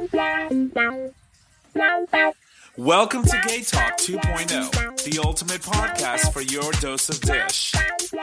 Welcome to Gay Talk 2.0, the ultimate podcast for your dose of dish.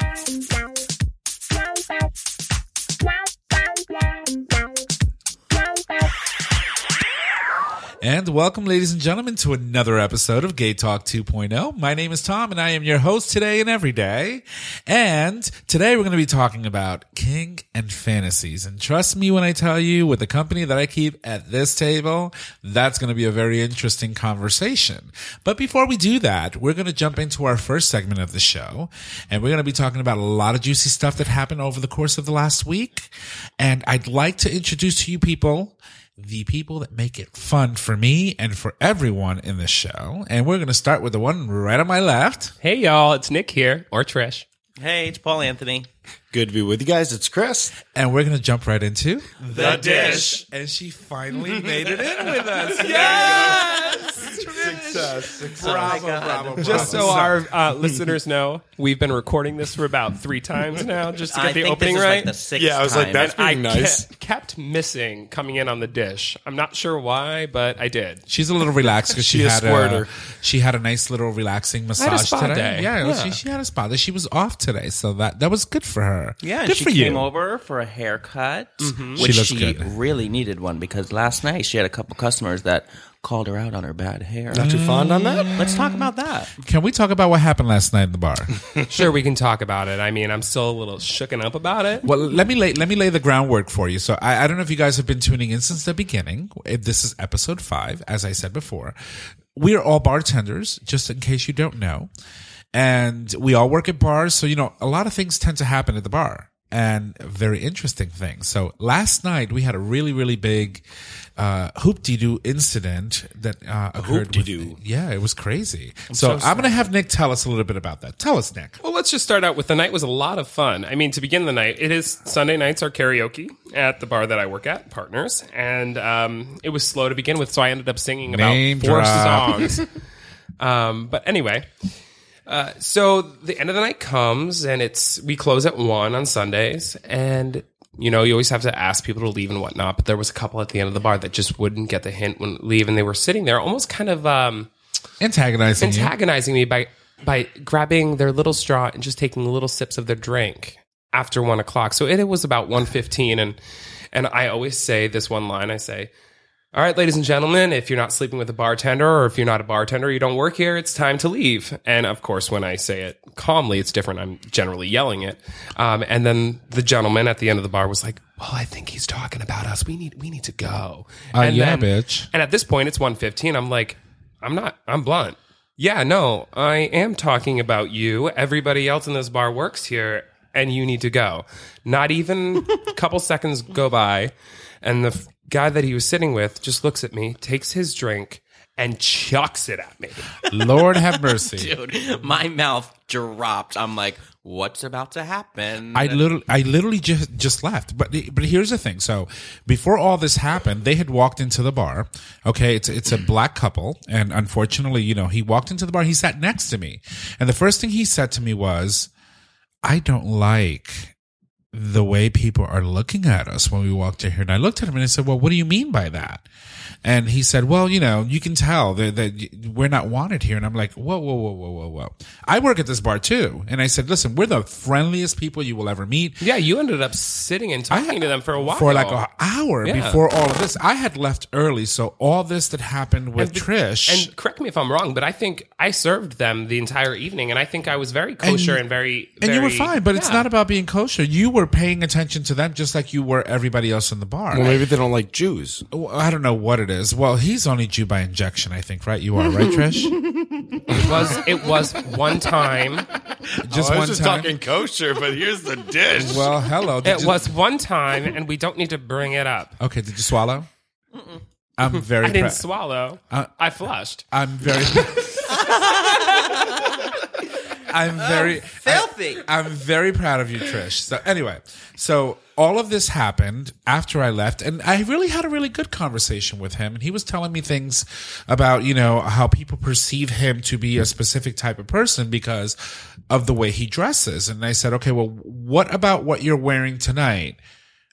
And welcome, ladies and gentlemen, to another episode of Gay Talk 2.0. My name is Tom, and I am your host today and every day. And today we're going to be talking about kink and fantasies. And trust me when I tell you, with the company that I keep at this table, that's going to be a very interesting conversation. But before we do that, we're going to jump into our first segment of the show. And we're going to be talking about a lot of juicy stuff that happened over the course of the last week. And I'd like to introduce to you the people that make it fun for me and for everyone in this show. And we're going to start with the one right on my left. Hey, y'all. It's Nick here, or Trish. Hey, it's Paul Anthony. Good to be with you guys. It's Chris. And we're going to jump right into The Dish. And she finally made it in with us. Yes! Success. Bravo. Just so our listeners know, we've been recording this for about 3 times now, just to get the opening this is right. like the 6th Yeah, I was like, time. that's I being nice. kept missing coming in on the dish. I'm not sure why, but I did. She's a little relaxed because she She a had squirter. she had a nice little relaxing massage had a spa today. day. Yeah, Yeah. She had a spa day. She was off today, so that was good for her. Yeah, and good she for came you. over for a haircut, She which looks she good. really needed one because last night she had a couple customers that called her out on her bad hair. Not too fond on that? Let's talk about that. Can we talk about what happened last night in the bar? Sure, we can talk about it. I mean, I'm still a little shooken up about it. Well, let me lay the groundwork for you. So I don't know if you guys have been tuning in since the beginning. This is episode 5, as I said before. We are all bartenders, just in case you don't know. And we all work at bars. So, a lot of things tend to happen at the bar and very interesting things. So last night we had a really, really big hoop-de-doo incident that occurred. Hoop-de-doo. Yeah, it was crazy. So I'm going to have Nick tell us a little bit about that. Tell us, Nick. Well, let's just start out with the night was a lot of fun. I mean, to begin the night, it is Sunday nights are karaoke at the bar that I work at, Partners, and it was slow to begin with, so I ended up singing about Name 4 drop. songs. But anyway, so the end of the night comes, and we close at 1 on Sundays, and you always have to ask people to leave and whatnot. But there was a couple at the end of the bar that just wouldn't get the hint when leave, and they were sitting there almost kind of Antagonizing me by grabbing their little straw and just taking little sips of their drink after 1 o'clock. So it was about 1:15, and I always say this one line. I say, "All right, ladies and gentlemen, if you're not sleeping with a bartender, or if you're not a bartender, you don't work here, it's time to leave." And of course, when I say it calmly, it's different. I'm generally yelling it. And then the gentleman at the end of the bar was like, "Well, I think he's talking about us. We need to go." bitch. And at this point, it's 1:15. I'm like, I'm blunt. Yeah, no, I am talking about you. Everybody else in this bar works here, and you need to go. Not even a couple seconds go by, and the guy that he was sitting with just looks at me, takes his drink, and chucks it at me. Lord have mercy. Dude, my mouth dropped. I'm like, what's about to happen? I literally just left. But here's the thing. So before all this happened, they had walked into the bar. Okay, it's a black couple, and unfortunately, he walked into the bar. He sat next to me, and the first thing he said to me was, "I don't like the way people are looking at us when we walked in here." And I looked at him and I said, "Well, what do you mean by that?" And he said, "Well, you can tell that we're not wanted here." And I'm like, whoa. I work at this bar too. And I said, "Listen, we're the friendliest people you will ever meet." Yeah, you ended up sitting and talking to them for a while. For like an hour Yeah. before all of this. I had left early, so all this that happened with Trish. And correct me if I'm wrong, but I think I served them the entire evening, and I think I was very kosher and very... And you were fine, but it's yeah. not about being kosher. You were paying attention to them just like you were everybody else in the bar. Well, maybe they don't like Jews. I don't know what it is. Well, he's only Jew by injection, I think, right? You are, right, Trish? It was one time. Just one time. talking kosher, but here's the dish. Well, hello. It was one time, and we don't need to bring it up. Okay, did you swallow? I'm very I didn't proud. swallow. I flushed. I'm very I'm very filthy. I'm very proud of you, Trish. So anyway, so all of this happened after I left, and I really had a really good conversation with him. And he was telling me things about, how people perceive him to be a specific type of person because of the way he dresses. And I said, okay, well, what about what you're wearing tonight?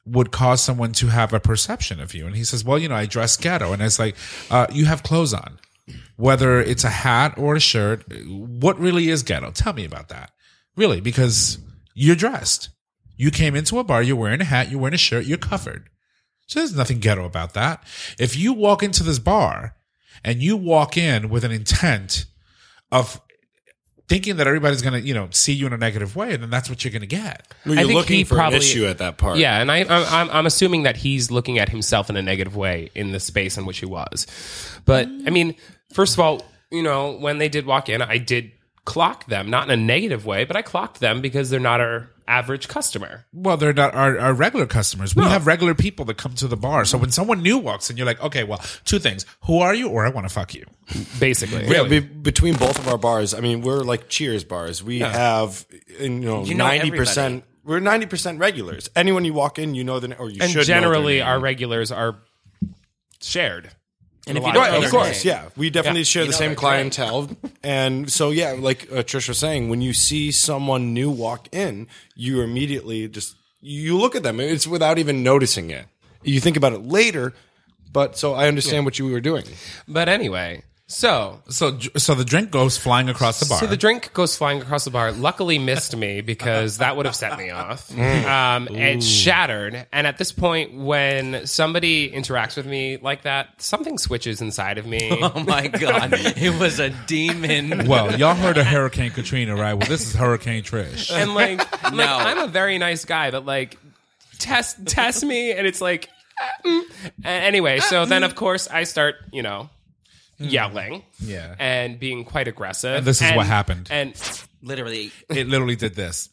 would cause someone to have a perception of you. And he says, well, I dress ghetto. And it's like, you have clothes on, whether it's a hat or a shirt. What really is ghetto? Tell me about that. Really, because you're dressed. You came into a bar, you're wearing a hat, you're wearing a shirt, you're covered. So there's nothing ghetto about that. If you walk into this bar and you walk in with an intent of thinking that everybody's going to, see you in a negative way, then that's what you're going to get. Well, I you're think looking he for probably- an issue at that part. Yeah, and I'm assuming that he's looking at himself in a negative way in the space in which he was. But I mean, first of all, when they did walk in, I did clock them, not in a negative way, but I clocked them because they're not our average customer. Well, they're not our regular customers. We have regular people that come to the bar. So when someone new walks in, you're like, okay, well, two things. Who are you, or I want to fuck you? Basically. Yeah, between both of our bars, I mean, we're like Cheers bars. We have, 90%. We're 90% regulars. Anyone you walk in, or you And should. generally, know their our name. regulars are shared. And if a you lot don't of know Of their course, name, yeah. We definitely share the know same their clientele. And so, yeah, like Trish was saying, when you see someone new walk in, you immediately you look at them. It's without even noticing it. You think about it later, but so I understand what you were doing. But anyway, so So the drink goes flying across the bar. So the drink goes flying across the bar. Luckily missed me because that would have set me off. It shattered. And at this point, when somebody interacts with me like that, something switches inside of me. Oh my God. It was a demon. Well, y'all heard of Hurricane Katrina, right? Well, this is Hurricane Trish. And No. I'm a very nice guy, but test me, and it's like, anyway. So then, of course, I start, yelling, Yeah. and being quite aggressive. And this is what happened. And Literally. It literally did this.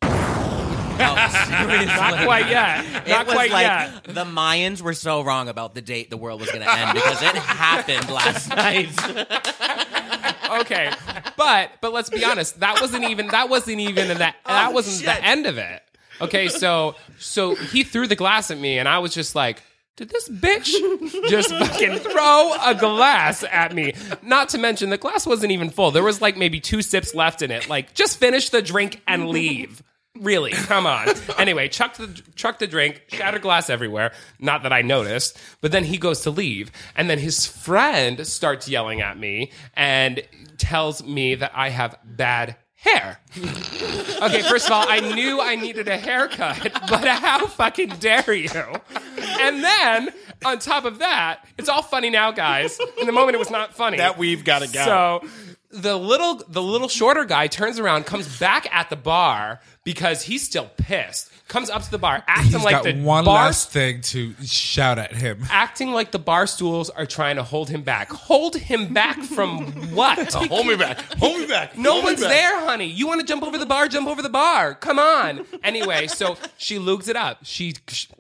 not quite yet. Not It was quite like yet. the Mayans were so wrong about the date the world was going to end because it happened last night. Okay, but let's be honest. That wasn't even the end of it. Okay, so he threw the glass at me, and I was just like, did this bitch just fucking throw a glass at me? Not to mention, the glass wasn't even full. There was like maybe 2 sips left in it. Like, just finish the drink and leave. Really, come on. Anyway, chucked the drink, shattered glass everywhere. Not that I noticed. But then he goes to leave, and then his friend starts yelling at me and tells me that I have bad hair. Okay, first of all, I knew I needed a haircut, but how fucking dare you? And then, on top of that, it's all funny now, guys. In the moment, it was not funny. That we've got to go. So the little shorter guy turns around, comes back at the bar because he's still pissed. Comes up to the bar, acting He's like got the one bar, last thing to shout at him. acting like the bar stools are trying to hold him back. Hold him back from what? Hold me back. Hold me back. No Hold me one's back. there, honey. You want to jump over the bar? Jump over the bar. Come on. Anyway, so she lukes it up. She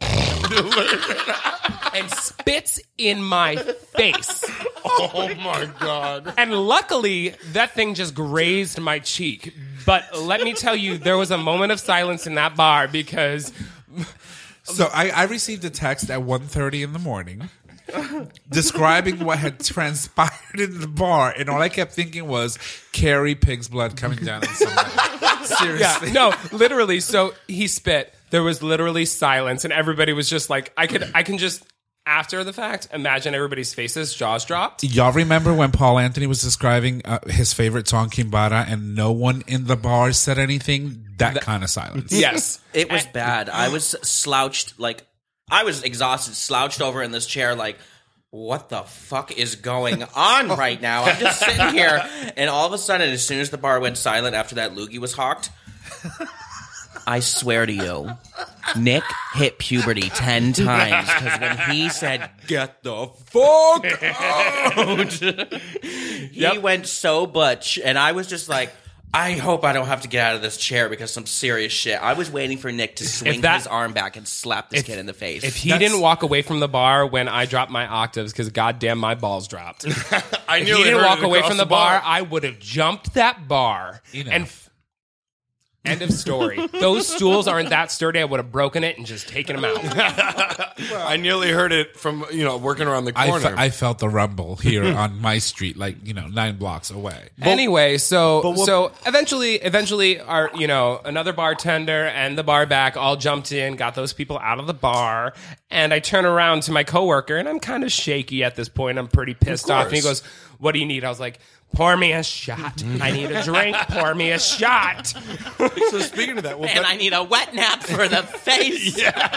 and spits in my face. Oh my God. And luckily, that thing just grazed my cheek. But let me tell you, there was a moment of silence in that bar because So I received a text at 1:30 in the morning describing what had transpired in the bar, and all I kept thinking was Carrie Pig's blood coming down on somebody. Seriously. yeah, no, literally. So he spit. There was literally silence, and everybody was just like, I can just after the fact imagine everybody's faces, jaws dropped. Y'all remember when Paul Anthony was describing his favorite song, Kimbara, and no one in the bar said anything? That kind of silence. Yes, It was bad. I was slouched, I was exhausted, slouched over in this chair, like, what the fuck is going on right now? I'm just sitting here, and all of a sudden, as soon as the bar went silent after that loogie was hawked, I swear to you, Nick hit puberty 10 times because when he said, "Get the fuck out," he went so butch, and I was just like, I hope I don't have to get out of this chair because some serious shit. I was waiting for Nick to swing his arm back and slap this kid in the face. If he didn't walk away from the bar when I dropped my octaves, because goddamn my balls dropped. If he didn't walk away from the bar, I would have jumped that bar Enough. and End of story. Those stools aren't that sturdy. I would have broken it and just taken them out. I nearly heard it from working around the corner. I felt the rumble here on my street, 9 blocks away. Anyway, so eventually, our another bartender and the bar back all jumped in, got those people out of the bar, and I turn around to my coworker, and I'm kind of shaky at this point. I'm pretty pissed off, and he goes, "What do you need?" I was like, "Pour me a shot. I need a drink. Pour me a shot." So speaking of that, And I need a wet nap for the face.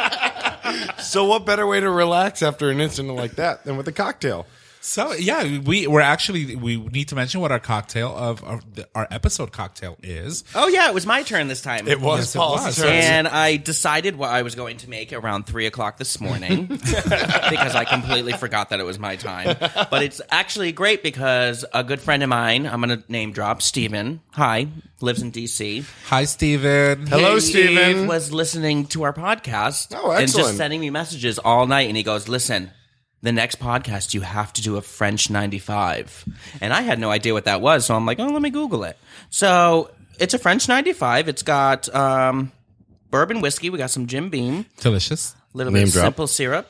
so what better way to relax after an incident like that than with a cocktail? So yeah, we need to mention what our cocktail of our episode cocktail is. Oh yeah, it was my turn this time. It was Yes, it Paul's was. turn. And I decided what I was going to make around 3:00 this morning because I completely forgot that it was my time. But it's actually great because a good friend of mine, I'm going to name drop, Steven, hi, lives in D.C. Hi, Steven. Hello, He Steven. was listening to our podcast Oh, and excellent. just sending me messages all night. And he goes, "Listen, the next podcast, you have to do a French 95. And I had no idea what that was. So I'm like, oh, let me Google it. So it's a French 95. It's got bourbon whiskey. We got some Jim Beam, Delicious. a little Name bit of drop. simple syrup.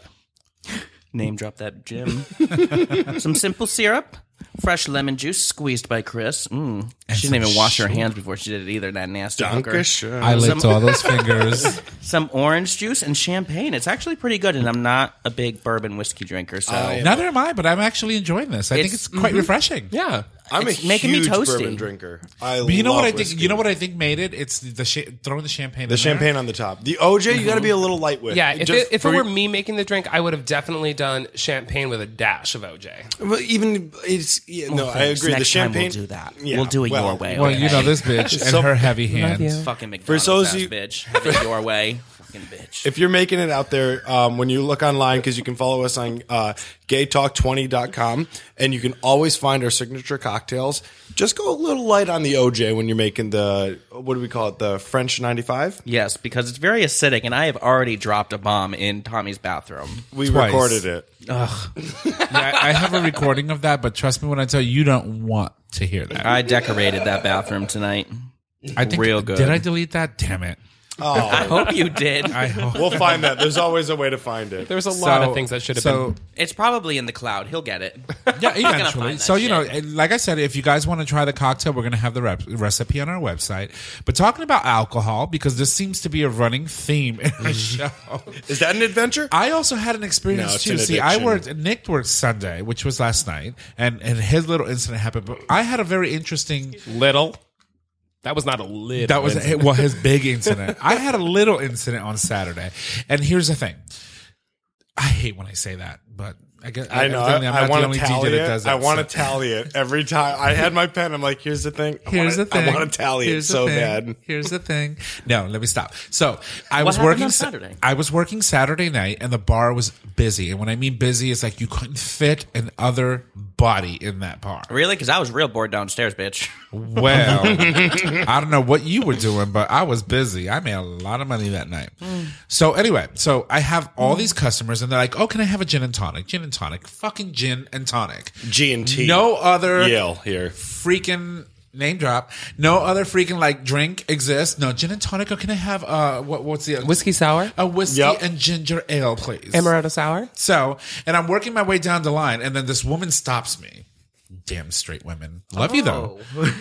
Name drop that Jim. Some simple syrup. Fresh lemon juice squeezed by Chris. She didn't even wash her hands before she did it either, that nasty hooker. Dankeschön. I licked all those fingers. Some orange juice and champagne. It's actually pretty good, and I'm not a big bourbon whiskey drinker, so Neither am I, but I'm actually enjoying this. I think It's- it's quite refreshing. Yeah. I'm It's a making me huge toasty. bourbon drinker. But you know love what I think? whiskey. You know what I think made it? It's throwing the champagne. The champagne on the top. The OJ, you got to be a little light with. Yeah, if Just it for- were me making the drink, I would have definitely done champagne with a dash of OJ. Well, even it's no, I thanks. agree. Next the time champagne. we'll do that. Yeah, We'll do it well, your way. Well, okay? you know this bitch and So- her heavy hands. fucking McDonald's those ass of you- bitch. Have it your way. Fucking bitch. If you're making it out there, when you look online, because you can follow us on gaytalk20.com, and you can always find our signature cocktails. Just go a little light on the OJ when you're making the, what do we call it, the French 95? Yes, because it's very acidic, and I have already dropped a bomb in Tommy's bathroom. We Twice. recorded it. Yeah, I have a recording of that, but trust me when I tell you, you don't want to hear that. I decorated that bathroom tonight. I think real good. Did I delete that? Damn it! I hope you did. I hope. We'll find that. There's always a way to find it. There's a lot of things that should have been. It's probably in the cloud. He'll get it. Yeah, gonna eventually. find that So, shit. like I said, if you guys want to try the cocktail, we're going to have the recipe on our website. But talking about alcohol, because this seems to be a running theme in our show. Is that an adventure? I also had an experience No, it's too. an See, I addiction. Nick worked Sunday, which was last night, and his little incident happened. But I had a very interesting. Little. That was not a little. That was his big incident. I had a little incident on Saturday, and here's the thing. I hate when I say that, but I guess I know. evidently I'm I not want the only to DJ tally that it. does I that. want So- to tally it every time. I had my pen. I'm like, here's the thing. Here's the thing. I want to tally Here's it the so thing. bad. Here's the thing. No, let me stop. So I What was happened working on Saturday? I was working Saturday night, and the bar was busy. And when I mean busy, it's like you couldn't fit another body in that bar. Really? Because I was real bored downstairs, bitch. Well, I don't know what you were doing, but I was busy. I made a lot of money that night. So anyway, so I have all these customers, and they're like, "Oh, can I have a gin and tonic? Gin and tonic, fucking gin and tonic. G&T. No other Yale here. freaking name drop. No other freaking like drink exists. No gin and tonic. Or can I have what's the Whiskey sour? a whiskey Yep. and ginger ale, please? Amaretto sour? So, and I'm working my way down the line, and then this woman stops me. Damn straight women, love you though.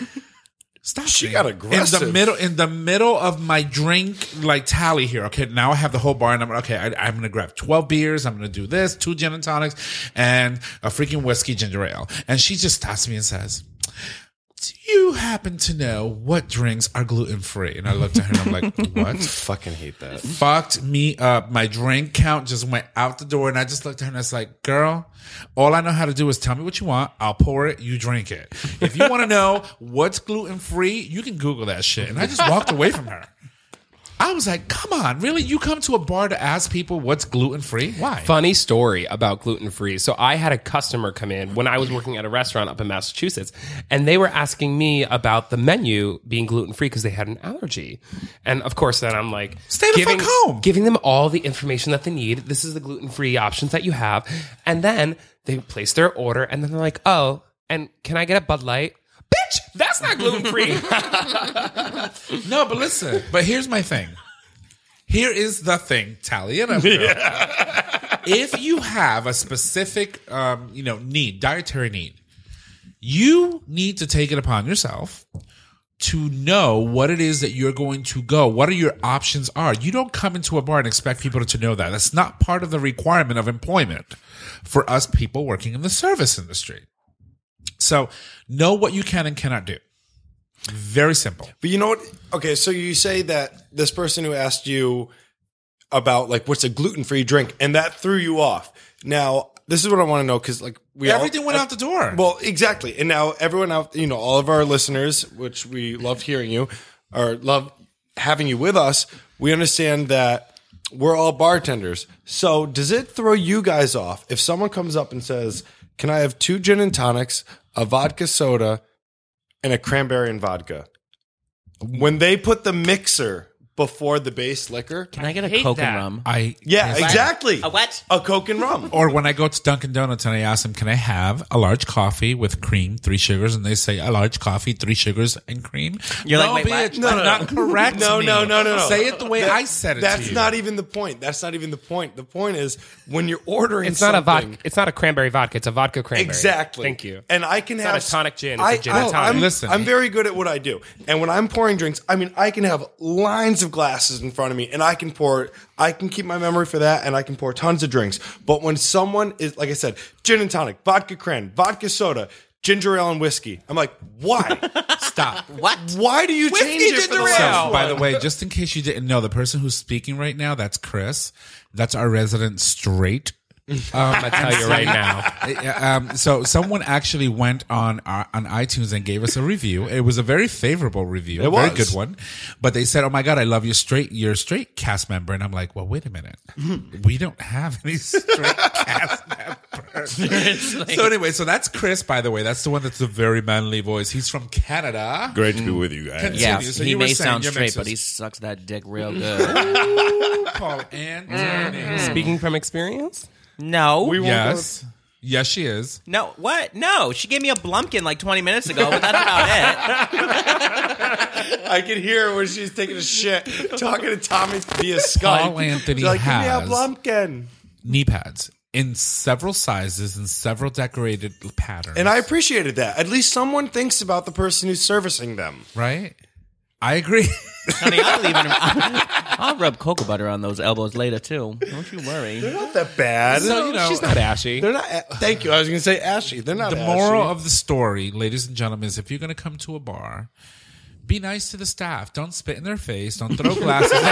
Stop. She me. got aggressive. in the middle of my drink like tally here. Okay, now I have the whole bar, and I'm going to grab 12 beers. I'm going to do this, 2 gin and tonics, and a freaking whiskey ginger ale. And she just stops me and says, "Do you happen to know what drinks are gluten free?" And I looked at her and I'm like, "What?" Fucking hate that. Fucked me up. My drink count just went out the door, and I just looked at her and I was like, "Girl, all I know how to do is tell me what you want. I'll pour it. You drink it. If you want to know what's gluten free, you can Google that shit." And I just walked away from her. I was like, "Come on, really? You come to a bar to ask people what's gluten free? Why?" Funny story about gluten free. So I had a customer come in when I was working at a restaurant up in Massachusetts, and they were asking me about the menu being gluten free because they had an allergy. And of course, then I'm like, Stay the fuck home. giving them all the information that they need. This is the gluten free options that you have, and then they place their order, and then they're like, "Oh, and can I get a Bud Light?" Bitch, that's not gluten free. No, but listen. But here's my thing. Here is the thing, Talia. If you have a specific, need, dietary need, you need to take it upon yourself to know what it is that you're going to go. What are your options are. You don't come into a bar and expect people to know that. That's not part of the requirement of employment for us people working in the service industry. So know what you can and cannot do. Very simple. But you know what? Okay, so you say that this person who asked you about like what's a gluten-free drink, and that threw you off. Now, this is what I want to know because like everything went out the door. Well, exactly. And now everyone out, all of our listeners, which we loved hearing you or love having you with us, we understand that we're all bartenders. So does it throw you guys off if someone comes up and says, "Can I have 2 gin and tonics, a vodka soda, and a cranberry and vodka?" When they put the mixer before the base liquor. Can I get a hate Coke that. and rum? Exactly. A what? A Coke and rum. Or when I go to Dunkin' Donuts and I ask them, can I have a large coffee with cream, 3 sugars? And they say a large coffee, 3 sugars and cream. You're no, like, wait, what? bitch, not correct. No. Say it the way I said it to you. That's not even the point. The point is when you're ordering It's not a something. vodka. It's not a cranberry vodka. It's a vodka cranberry. Exactly. Thank you. And I can have not a tonic gin. It's a gin and tonic. Listen. I'm very good at what I do. And when I'm pouring drinks, I can have lines of glasses in front of me and I can keep my memory for that and I can pour tons of drinks. But when someone is, like I said, gin and tonic, vodka cran, vodka soda, ginger ale and whiskey, I'm like, why? Stop. What? Why do you change it for the ginger last ale. So, by one? the way, just in case you didn't know, the person who's speaking right now, that's Chris. That's our resident straight. I'm gonna tell you right now. So someone actually went on iTunes and gave us a review. It was a very favorable review, It very was. good one. But they said, "Oh my God, I love your straight cast member." And I'm like, "Well, wait a minute, we don't have any straight cast members." So anyway, so that's Chris. By the way, that's the one that's a very manly voice. He's from Canada. Great to be with you guys. Continue. Yeah, So he you were may saying sound your straight, mixes. but he sucks that dick real good. Paul Anthony. Speaking from experience, No. Yes, yes, she is. No, what? No, she gave me a Blumpkin like 20 minutes ago, but that's about it. I can hear her when she's taking a shit, talking to Tommy via Skype. Paul Anthony She's like, give me a has- Blumpkin. Knee pads in several sizes and several decorated patterns. And I appreciated that. At least someone thinks about the person who's servicing them. right? I agree. Honey, I'll rub cocoa butter on those elbows later, too. Don't you worry. They're not that bad. So, she's not ashy. They're not. Thank you. I was going to say ashy. They're not. The moral of the story, ladies and gentlemen, is if you're going to come to a bar, be nice to the staff. Don't spit in their face. Don't throw glasses at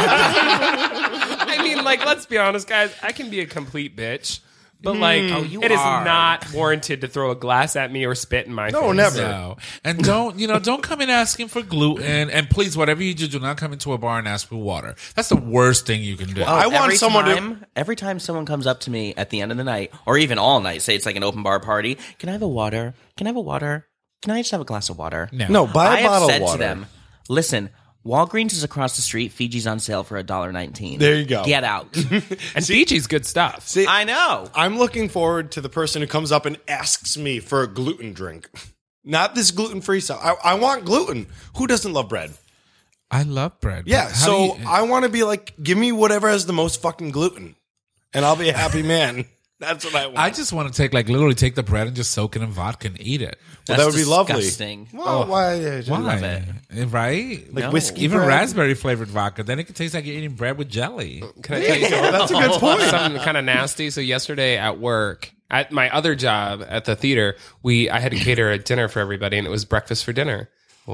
them. I mean, like, let's be honest, guys. I can be a complete bitch, but like, you it is are. not warranted to throw a glass at me or spit in my face. No, never. No. And don't come in asking for gluten. And please, whatever you do not come into a bar and ask for water. That's the worst thing you can do. I want someone to. Every time someone comes up to me at the end of the night, or even all night, say it's like an open bar party, can I have a water? Can I have a water? Can I just have a glass of water? No, buy I a have bottle said of water. to them, listen, Walgreens is across the street. Fiji's on sale for $1.19. There you go. Get out. And Fiji's good stuff. See, I know. I'm looking forward to the person who comes up and asks me for a gluten drink. Not this gluten-free stuff. I want gluten. Who doesn't love bread? I love bread. Yeah, but how so do you- I want to be like, give me whatever has the most fucking gluten, and I'll be a happy man. That's what I want. I just want to literally take the bread and just soak it in vodka and eat it. Well, that would be lovely. disgusting. Well, why? Why? love it. Right? Like No. whiskey Even bread? raspberry flavored vodka. Then it can taste like you're eating bread with jelly. Can I tell you something? That's a good point. Something kind of nasty. So yesterday at work, at my other job at the theater, I had to cater a dinner for everybody, and it was breakfast for dinner.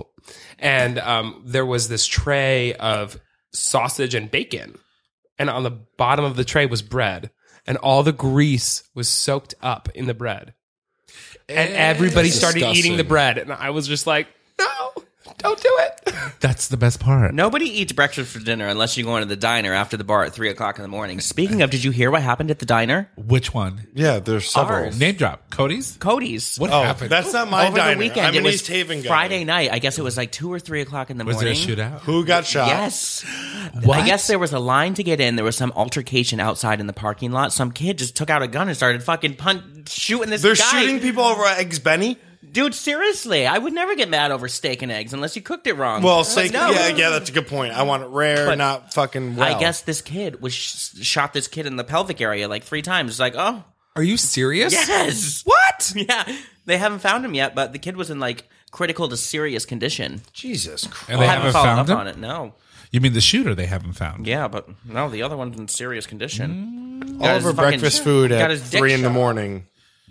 And there was this tray of sausage and bacon, and on the bottom of the tray was bread, and all the grease was soaked up in the bread. And everybody started disgusting. eating the bread, and I was just like, no, don't do it. That's the best part. Nobody eats breakfast for dinner unless you go into the diner after the bar at 3 o'clock in the morning. Speaking of, did you hear what happened at the diner? Which one? Yeah, there's several. Ours. Name drop. Cody's? Cody's. What Oh, happened? that's not my Over diner. the weekend, I'm it an was East Haven guy. Friday night. I guess it was like 2 or 3 o'clock in the Was there morning. a shootout? Who got shot? Yes. What? I guess there was a line to get in. There was some altercation outside in the parking lot. Some kid just took out a gun and started fucking shooting this They're guy. shooting people over at Eggs Benny. Dude, seriously, I would never get mad over steak and eggs unless you cooked it wrong. Well, steak, No. yeah, that's a good point. I want it rare, But not fucking well. I guess this kid was shot this kid in the pelvic area like 3 times. It's like, oh, Are you serious? yes. What? Yeah, they haven't found him yet, but the kid was in like critical to serious condition. Jesus Christ. And they haven't followed found up him? on it. No. You mean the shooter they haven't found? Yeah, but no, the other one's in serious condition. All of her breakfast food got at his dick 3 in the shot. morning.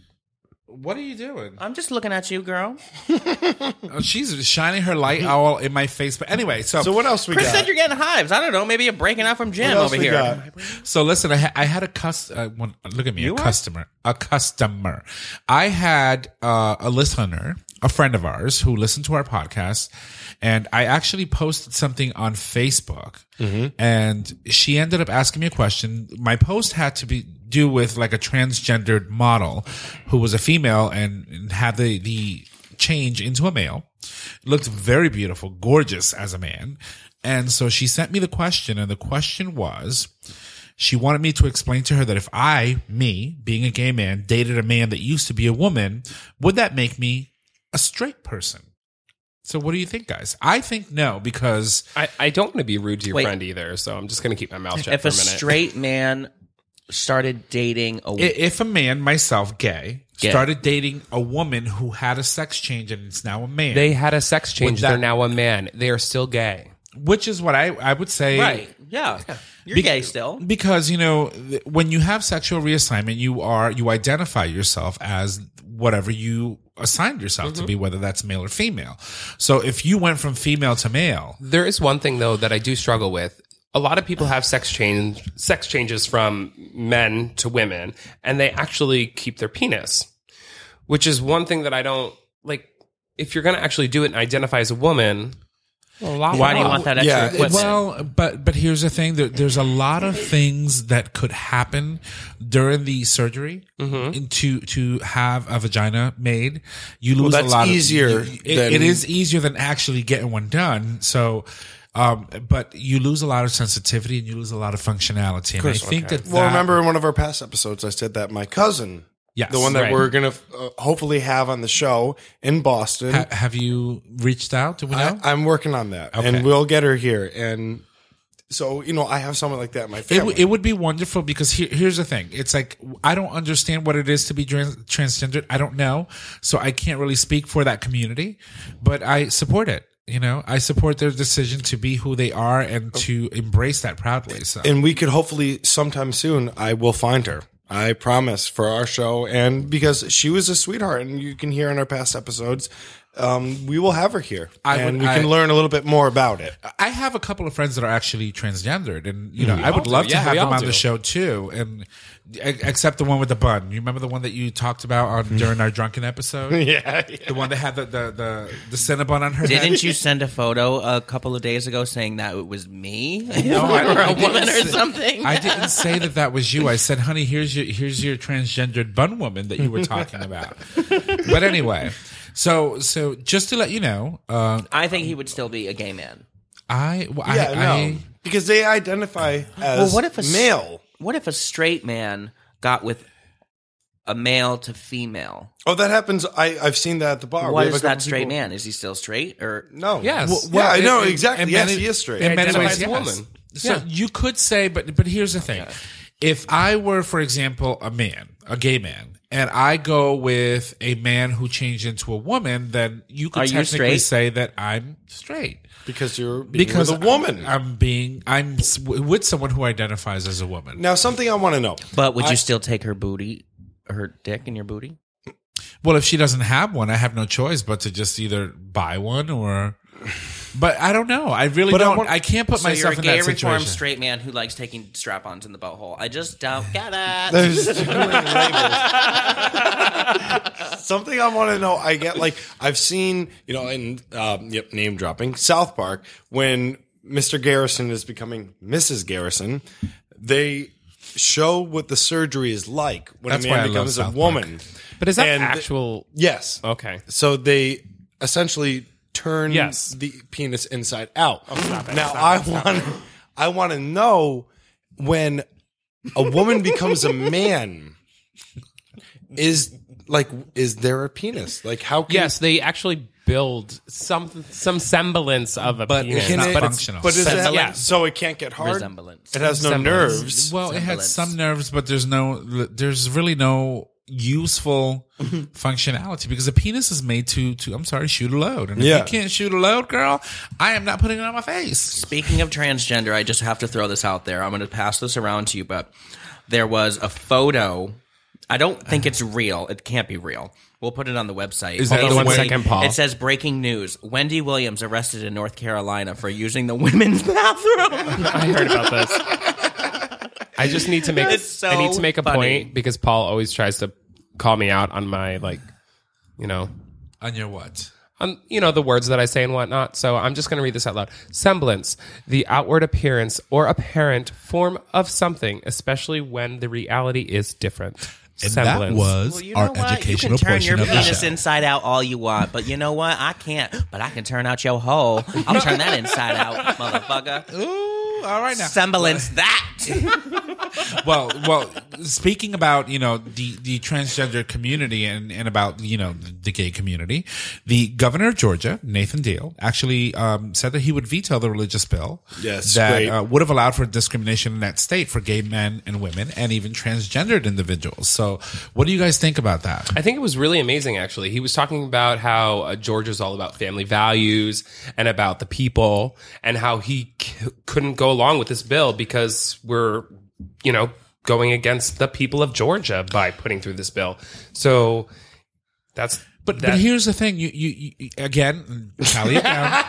What are you doing? I'm just looking at you, girl. Oh, she's shining her light all in my face. But anyway, So what else we Chris got? said you're getting hives. I don't know. Maybe you're breaking out from What gym else over we here. got? So listen, I had a look at me, You a are? customer. I had a listener, a friend of ours who listened to our podcast, and I actually posted something on Facebook, and she ended up asking me a question. My post had to do with like a transgendered model who was a female and had the change into a male. Looked very beautiful, gorgeous as a man. And so she sent me the question, and the question was, she wanted me to explain to her that if me, being a gay man, dated a man that used to be a woman, would that make me a straight person? So what do you think, guys? I think no, because I don't want to be rude to your Wait. friend either, so I'm just going to keep my mouth shut If for a a minute. straight man started dating a if a man, myself, gay, Gay. started dating a woman who had a sex change and is now a man, They had a sex change. that- They're now a man. They are still gay. which is what I would say. right, yeah, you're Be- gay still. Because, when you have sexual reassignment, you identify yourself as whatever you assigned yourself to be, whether that's male or female. So if you went from female to male, There is one thing though that I do struggle with. A lot of people have sex changes from men to women, and they actually keep their penis, which is one thing that I don't like. If you're going to actually do it and identify as a woman, Why do you want that extra Yeah, equipment? well, but here's the thing: there's a lot of things that could happen during the surgery to have a vagina made. You lose that's a lot. easier It than- is easier than actually getting one done. So. But you lose a lot of sensitivity and you lose a lot of functionality. And I think that Well, remember in one of our past episodes, I said that my cousin, Yes, the one that right. we're going to hopefully have on the show in Boston, have you reached out? Do we know? I'm working on that, Okay. and we'll get her here. And so, I have someone like that in my family. It would be wonderful because here's the thing. It's like, I don't understand what it is to be transgendered. I don't know. So I can't really speak for that community, but I support it. I support their decision to be who they are and to embrace that proudly. So And we could hopefully sometime soon, I will find her. I promise, for our show. And because she was a sweetheart, and you can hear in our past episodes, we will have her here. I and would- we can learn a little bit more about it. I have a couple of friends that are actually transgendered, and I would all love do. to Yeah, have we them all on do. the show too. And except the one with the bun. You remember the one that you talked about during our drunken episode? Yeah. The one that had the Cinnabon on her head. Didn't you send a photo a couple of days ago saying that it was me? No, or a didn't woman or say- something? I didn't say that was you. I said, honey, here's your transgendered bun woman that you were talking about. But anyway, so just to let you know, I think he would still be a gay man. Because they identify as what if male. What if a straight man got with a male to female? Oh, that happens. I've seen that at the bar. What We have is a couple that straight people- man? Is he still straight or? No. Yes. Yeah, I know in- exactly. in Yes, many- he is straight. In many Identifies ways, as a yes. woman. So you could say, but here's the thing: if I were, for example, a gay man, and I go with a man who changed into a woman, then you could Are you technically straight? say that I'm straight. Because you're being Because with a woman. I'm with someone who identifies as a woman. Now, something I want to know. But would you still take her booty, her dick in your booty? Well, if she doesn't have one, I have no choice but to just either buy one or. But I don't know. I really But I don't. want- I can't put So you're myself a in gay that reformed situation. straight man who likes taking strap-ons in the butthole. I just don't get it. There's too many labels. Something I want to know. I get I've seen, in name dropping, South Park, when Mr. Garrison is becoming Mrs. Garrison, they show what the surgery is like when That's a why I man love becomes a South woman. But is that And- actual? Yes. Okay. So they essentially turn Yes. the penis inside out. stop it, Now stop it, I want to know when a woman becomes a man, is like, is there a penis? Like, how can Yes, they actually build some semblance of a penis. it's not it- functional. But is that Yeah. so it can't get hard? Resemblance. It has no Semblance. nerves. Well, it had Semblance. some nerves, but there's really no useful functionality because a penis is made to shoot a load. And if Yeah. you can't shoot a load, girl, I am not putting it on my face. Speaking of transgender, I just have to throw this out there. I'm going to pass this around to you, but there was a photo. I don't think it's real. It can't be real. We'll put it on the website. Is that Hold the on one way- second, Paul. It says breaking news. Wendy Williams arrested in North Carolina for using the women's bathroom. I heard about this. I just need to make It's so I need to make a funny. point because Paul always tries to call me out on my On your what? on the words that I say and whatnot. So I'm just going to read this out loud. Semblance, the outward appearance or apparent form of something, especially when the reality is different. And Semblance. that was Well, you know our what? educational You can turn portion your of the penis show. inside out all you want, but you know what? I can't. But I can turn out your hole. I'll turn that inside out, motherfucker. Ooh, all right now. Semblance that. Well, speaking about, the transgender community and about, the gay community, the governor of Georgia, Nathan Deal, actually said that he would veto the religious bill Yes, that great. would have allowed for discrimination in that state for gay men and women and even transgendered individuals. So what do you guys think about that? I think it was really amazing, actually. He was talking about how Georgia's all about family values and about the people and how he couldn't go along with this bill because we're, going against the people of Georgia by putting through this bill. So But here's the thing. You again, tally it down.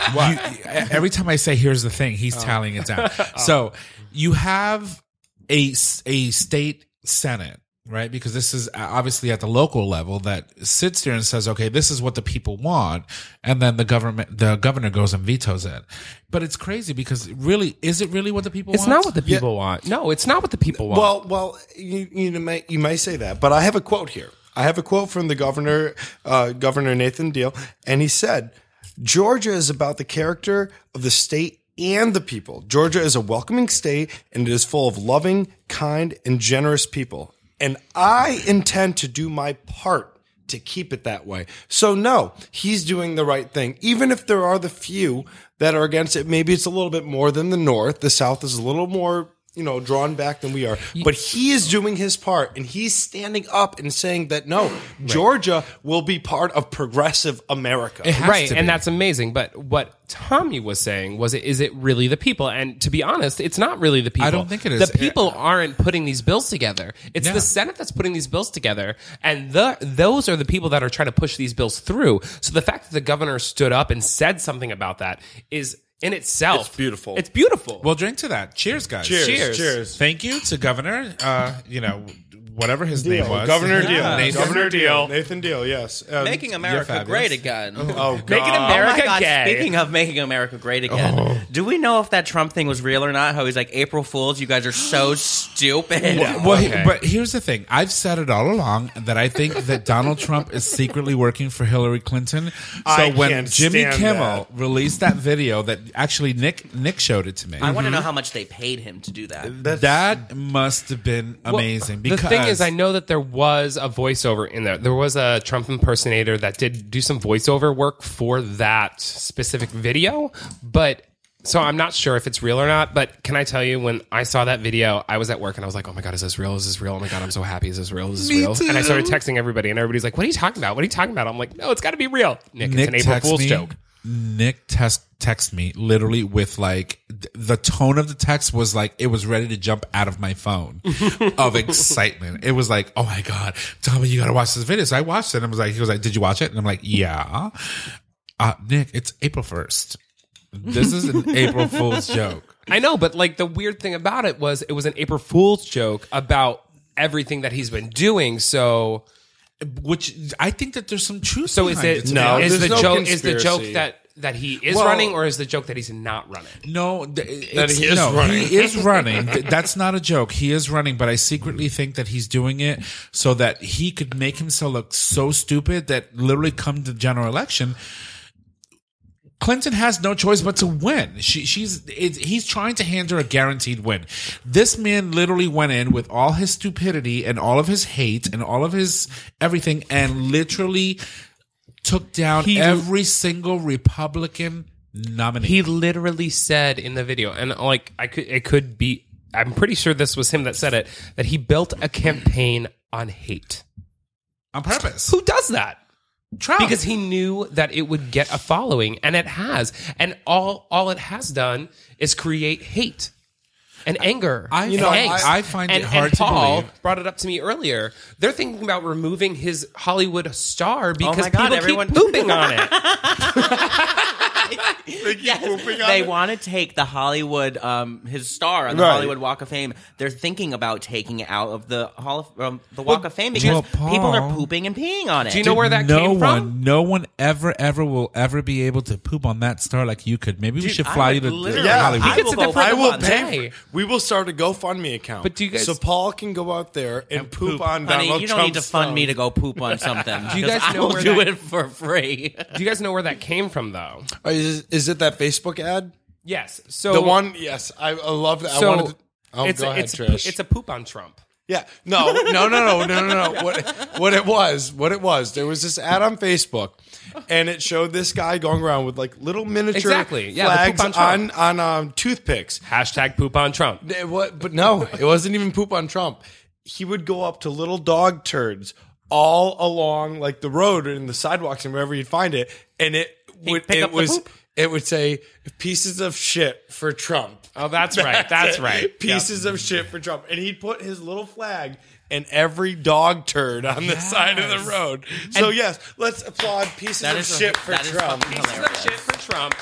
Every time I say here's the thing, he's tallying it down. So you have a state senate, right? Because this is obviously at the local level that sits there and says, okay, this is what the people want. And then the governor goes and vetoes it. But it's crazy because really, is it really what the people it's want? not what the people want. No, it's not what the people want. Well, you may say that, but I have a quote here. I have a quote from the governor, Governor Nathan Deal, and he said, "Georgia is about the character of the state and the people. Georgia is a welcoming state, and it is full of loving, kind, and generous people. And I intend to do my part to keep it that way." So no, he's doing the right thing. Even if there are the few that are against it, maybe it's a little bit more than the North. The South is a little more, drawn back than we are. But he is doing his part, and he's standing up and saying that, no, Georgia will be part of progressive America. It has Right, to and be. that's amazing. But what Tommy was saying was, is it really the people? And to be honest, it's not really the people. I don't think it is. The people aren't putting these bills together. It's Yeah. the Senate that's putting these bills together, and those are the people that are trying to push these bills through. So the fact that the governor stood up and said something about that is in itself It's beautiful. It's beautiful. Well, drink to that. Cheers, guys. Cheers. Thank you to Governor, whatever his name was. Governor Deal. Nathan Governor Deal. Nathan Deal, yes. Making America fabulous. great again. Oh, God. Making Oh America my God, gay. speaking of making America great again, do we know if that Trump thing was real or not? How he's like, April Fools, you guys are so stupid. Well, Okay. but here's the thing. I've said it all along that I think that Donald Trump is secretly working for Hillary Clinton. So I when can't Jimmy stand Kimmel that. released that video that actually Nick showed it to me. I want to know how much they paid him to do that. That must have been amazing. The Because thing is, I know that there was a voiceover in there. There was a Trump impersonator that did do some voiceover work for that specific video, but so I'm not sure if it's real or not. But can I tell you, when I saw that video, I was at work and I was like, "Oh my God, is this real? Is this real? Oh my God, I'm so happy. Is this real? Is this Me real?" too. And I started texting everybody, and everybody's like, "What are you talking about? What are you talking about?" I'm like, "No, it's got to be real." Nick, it's an April texted Fool's me- joke. Nick text me literally with like the tone of the text was like it was ready to jump out of my phone of excitement. It was like, oh my God, Tommy, you got to watch this video. So I watched it and he was like, did you watch it? And I'm like, yeah. Nick, it's April 1st. This is an April Fool's joke. I know, but like the weird thing about it was an April Fool's joke about everything that he's been doing. So. Which I think that there's some truth. So is behind it to be No, honest. is the there's no joke is the conspiracy. joke that he is Well- running, or is the joke that he's not running? No, it's, he is no, running. he is running. That's not a joke. He is running, but I secretly think that he's doing it so that he could make himself look so stupid that literally come the general election, Clinton has no choice but to win. He's trying to hand her a guaranteed win. This man literally went in with all his stupidity and all of his hate and all of his everything and literally took down every single Republican nominee. He literally said in the video, and like it could be, I'm pretty sure this was him that said it, that he built a campaign on hate. On purpose. Who does that? Trump. Because he knew that it would get a following, and it has. And all it has done is create hate and anger. I find it hard and Paul to believe. brought it up to me earlier. They're thinking about removing his Hollywood star because my God, people keep pooping on it. They want to take the Hollywood, his star on the Right. Hollywood Walk of Fame. They're thinking about taking it out of the the Walk of Fame because Paul, people are pooping and peeing on it. Do you know where that came from? No one ever will ever be able to poop on that star like you could. Maybe we should fly you to literally- Hollywood. I will go different I will on pay. day. We will start a GoFundMe account. But do you guys- so Paul can go out there and poop on Honey, Donald you don't Trump's need to fund throne. me to go poop on something. Do you guys 'cause I know will where do that- it for free? Do you guys know where that came from, though? Is it that Facebook ad? Yes. So The one? Yes, I love that. So I wanted to, go ahead, Trish. it's a poop on Trump. Yeah. No. What it was, there was this ad on Facebook, and it showed this guy going around with like little miniature Exactly. Yeah, the flags poop on Trump. on toothpicks. Hashtag poop on Trump. But no, it wasn't even poop on Trump. He would go up to little dog turds all along like the road and the sidewalks and wherever you'd find it, and it pick up the poop? would say pieces of shit for Trump. Oh, that's right. That's right. Pieces of shit for Trump. And he'd put his little flag in every dog turd on the side of the road. So, yes, let's applaud pieces of shit for Trump. Pieces of shit for Trump.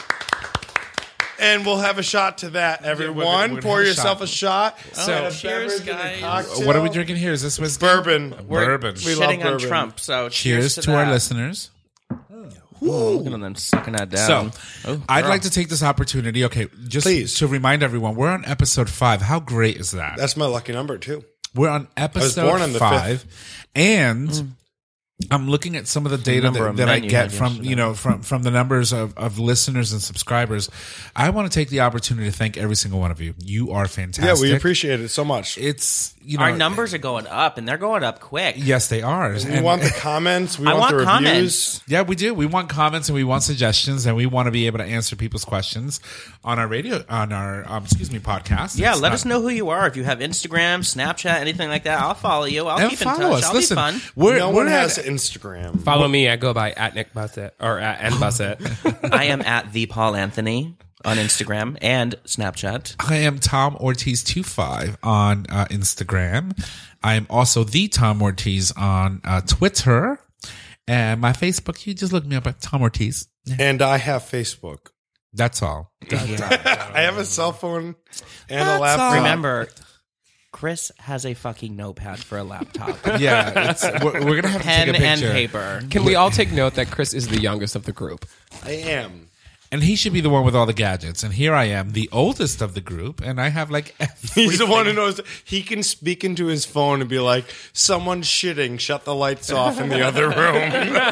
And we'll have a shot to that, everyone. we're gonna Pour have a yourself shot. a shot. So, and a cheers, beverage and a guys. cocktail. What are we drinking here? Is this whiskey? Bourbon. Bourbon. We love Shitting on bourbon. Trump. So Cheers to that. our listeners. Look at them sucking that So, down. I'd like to take this opportunity, just Please. to remind everyone, we're on episode 5. How great is that? That's my lucky number, too. We're on episode born on the 5, and I'm looking at some of the data Number of that I men you get had from yesterday. from the numbers of listeners and subscribers. I want to take the opportunity to thank every single one of you. You are fantastic. Yeah, we appreciate it so much. It's Our numbers are going up, and they're going up quick. Yes, they are. We And- want the comments. We I want the want reviews. comments. Yeah, we do. We want comments and we want suggestions, and we want to be able to answer people's questions on our podcast. Yeah, It's let not- us know who you are. If you have Instagram, Snapchat, anything like that, I'll follow you. I'll and keep in follow touch. us. I'll Listen, be fun. we're No we're one has at- Instagram. Follow me. I go by at Nick Bussett or at N Bussett. I am at the Paul Anthony on Instagram and Snapchat. I am Tom Ortiz25 on Instagram. I am also the Tom Ortiz on Twitter. And my Facebook, you just look me up at Tom Ortiz. And I have Facebook. That's all. I have a cell phone and a That's laptop. all. Remember, Chris has a fucking notepad for a laptop. Yeah, we're going to have to Pen take a and picture. paper. Can we all take note that Chris is the youngest of the group? I am. And he should be the one with all the gadgets. And here I am, the oldest of the group, and I have like He's the one who knows. He can speak into his phone and be like, someone's shitting, shut the lights off in the other room.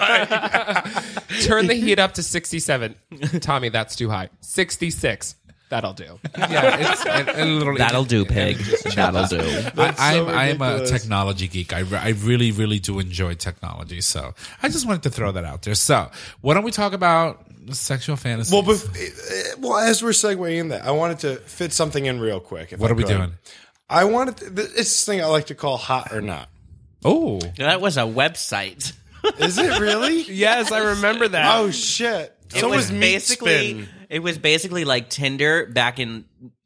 Turn the heat up to 67. Tommy, that's too high. 66. That'll do. Yeah, it's and literally That'll do, pig. That'll do. I'm a ridiculous. technology geek. I really, really do enjoy technology. So I just wanted to throw that out there. So why don't we talk about sexual fantasies? Well, as we're segueing that, I wanted to fit something in real quick. What are we doing? I wanted to, it's this thing I like to call hot or not. Oh, That was a website. Is it really? Yes, I remember that. Oh shit! It was basically like Tinder back in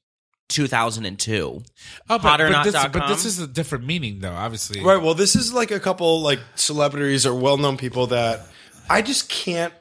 2002. but Hotornot.com. but this is a different meaning, though. Obviously, Right. Well, this is like a couple like celebrities or well-known people that I just can't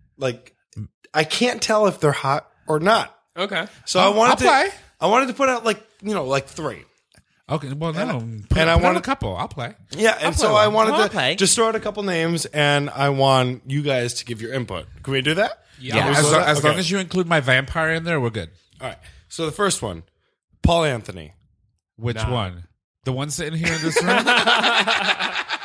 I can't tell if they're hot or not. Okay. So I wanted I'll play. I wanted to put out like 3. Okay, well, no. And Put I out wanted- a couple. I'll play. Yeah, and so play I one. wanted I'll to play. just throw out a couple names, and I want you guys to give your input. Can we do that? Yeah. As Okay. long as you include my vampire in there, we're good. All right. So the first one, Paul Anthony. Which one? The one sitting here in this room?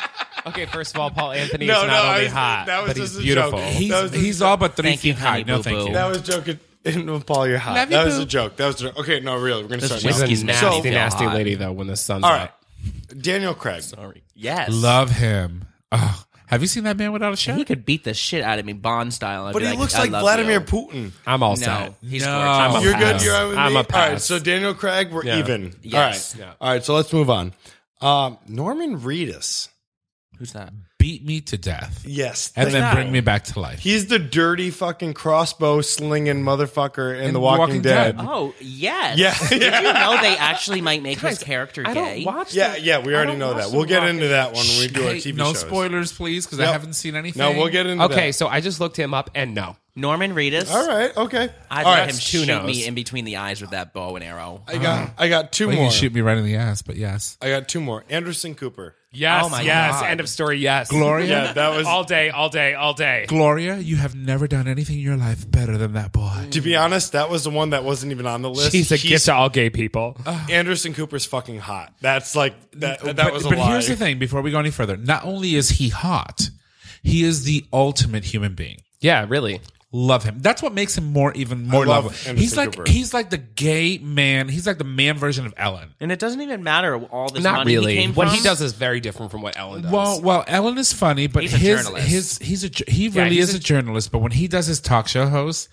Okay, first of all, Paul Anthony No, is not no, only I- hot, that was but he's just a beautiful. joke. He's, That was just he's a all but 3 Thank you, feet high. honey No, boo thank boo. you. That was joking. No, Paul, you're hot. Love you, That was boo. a joke. That was a joke. Okay, no, really. We're going to start This now. She's Whiskey's a making nasty, me feel nasty hot. lady, though, when the sun's All out. right. Daniel Craig. Sorry. Yes. Love him. Oh, have you seen that man without a shirt? He could beat the shit out of me, Bond style. I'd But be he looks "I like love Vladimir you." Putin. I'm all No, set. he's No. gorgeous. I'm a You're pass. good? You're on with I'm me? a All right, pass. so Daniel Craig, we're Yeah. even. Yes. All right. Yeah. All right, so let's move on. Norman Reedus. Who's that? Beat me to death. Yes. And then that? bring me back to life. He's the dirty fucking crossbow slinging motherfucker in In The Walking, Walking Dead. Dead. Oh, yes. Yeah. Did you know they actually might make his character I gay? don't watch Yeah, the- yeah, we I already don't know watch that. the We'll get Walking into that when we do our Hey, TV no shows. spoilers, please, because I Yep. haven't seen anything. No, we'll get into Okay, that. so I just looked him up, and no. Norman Reedus. All right, okay. I'd All let right, him two shoot no's. me in between the eyes with that bow and arrow. I got two Well, you more. can shoot me right in the ass, but yes. I got two more. Anderson Cooper. Yes, Oh my yes. God. End of story, yes. Gloria? Yeah, that was. All day, all day, all day. Gloria, you have never done anything in your life better than that boy. To be honest, that was the one that wasn't even on the list. She's a gift to all gay people. Anderson Cooper's fucking hot. That's like that. That but, was a but lie. here's the thing, before we go any further, not only is he hot, he is the ultimate human being. Yeah, really. Love him. That's what makes him even more love lovable. Anderson He's like Cooper. he's like the gay man. He's like the man version of Ellen. And it doesn't even matter all this Not money really. he came What from. he does is very different from what Ellen does. Well, Ellen is funny, but He's a journalist. he really he's is a journalist. But when he does his talk show host,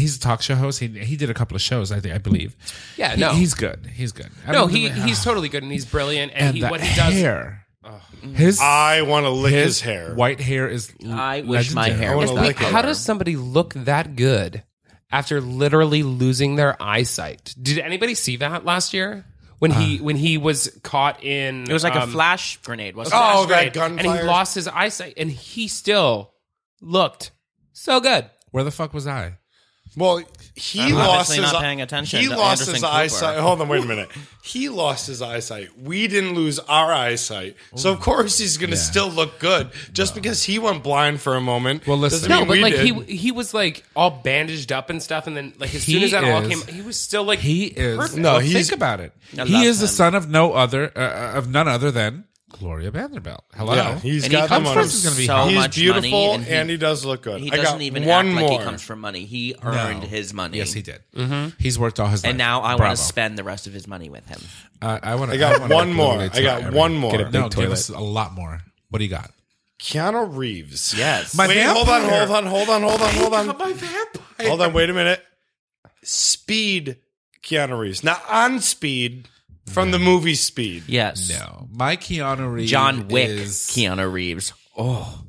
he did a couple of shows. I believe. Yeah, He- no. he's good. He's good. I no, mean, he's totally good, and he's brilliant, and, and the what he does. hair. His I want to lick his hair. white hair is. I wish my legendary. hair I was wanna that lick it. color. How does somebody look that good after literally losing their eyesight? Did anybody see that last year when he was caught in? It was like a flash grenade, wasn't it? Oh, that and gunfire. he lost his eyesight, and he still looked so good. Where the fuck was I? Well, he I'm lost obviously his. not paying attention He to lost Anderson his Cooper. eyesight. Hold on, wait a minute. He lost his eyesight. We didn't lose our eyesight, so of course he's going to still look good. Just because he went blind for a moment. Well, listen. doesn't No, mean but we like did. he was like all bandaged up and stuff, and then like as He soon as that all is- came, he was still like He is. perfect. No, well, he's- think about it. I He love is the him. son of none other than Gloria Vanderbilt. Hello. Yeah, he's And he got the comes money. from This is gonna be so hot. He's much beautiful money, and he does look good. he I got doesn't even one act more. like he comes from money. He earned his money. Yes, he did. He's worked all his life. And now I want Bravo. to spend the rest of his money with him. I want. I got one more. I got one more. Get a big No, give toilet. us a lot more. What do you got? Keanu Reeves. Yes. My Wait, vampire. hold on. My vampire. Hold on, wait a minute. Speed Keanu Reeves. Not on Speed from the movie Speed. yes. No, my Keanu Reeves. John Wick, is Keanu Reeves. Oh,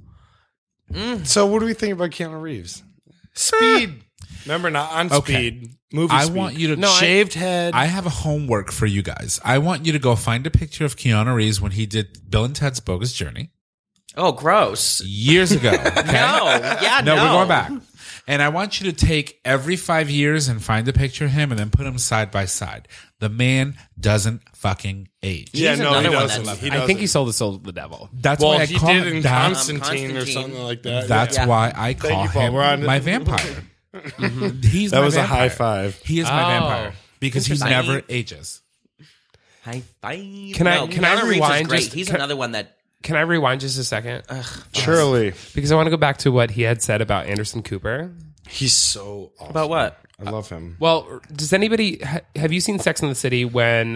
So what do we think about Keanu Reeves? Speed. Remember, not on Okay. Speed. Movie I Speed. want you to Shaved head. I have a homework for you guys. I want you to go find a picture of Keanu Reeves when he did Bill and Ted's Bogus Journey oh, gross. years ago. Okay? No, No, we're going back. And I want you to take every 5 years and find a picture of him and then put him side by side. The man doesn't fucking age. yeah, He's no, he another one doesn't. that's- He I doesn't. think he sold the soul to the devil. That's Well, why I he call did him in that. Constantine or Constantine. something like that. That's Yeah. why I call you, Paul. him We're on- my vampire. He's That my was a vampire. high five. He is my Oh. vampire because he Interesting. never ages. High five. Can I Keanu Reeves is rewind great. just- He's can- another one that. Can I rewind just a second? Surely. Because I want to go back to what he had said about Anderson Cooper. He's so awesome. About what? I love him. Well, does anybody have you seen Sex and the City when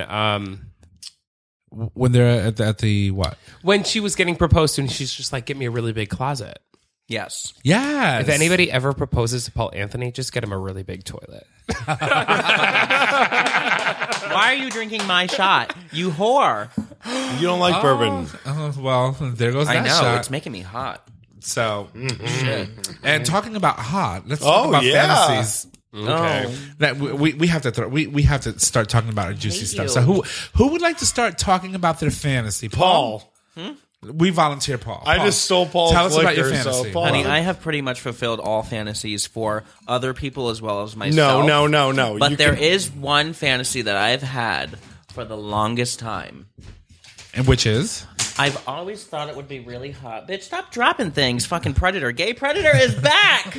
When they're at the what? when she was getting proposed to and she's just like, "Get me a really big closet." Yes. Yes. If anybody ever proposes to Paul Anthony, just get him a really big toilet. Why are you drinking my shot? You whore. You don't like bourbon. Well, there goes that I know. shot. It's making me hot. So, Shit. and talking about hot, let's talk Oh, about yeah. fantasies. Okay. That we have to we have to start talking about our juicy Hate stuff. you. So who would like to start talking about their fantasy? Paul. We volunteer Paul. I Paul, just stole Paul's Tell us about your liquor, fantasy. so Paul. Honey, I have pretty much fulfilled all fantasies for other people as well as myself. No. But You there can- is one fantasy that I've had for the longest time. And which is I've always thought it would be really hot. Bitch, stop dropping things. Fucking Predator. Gay Predator is back.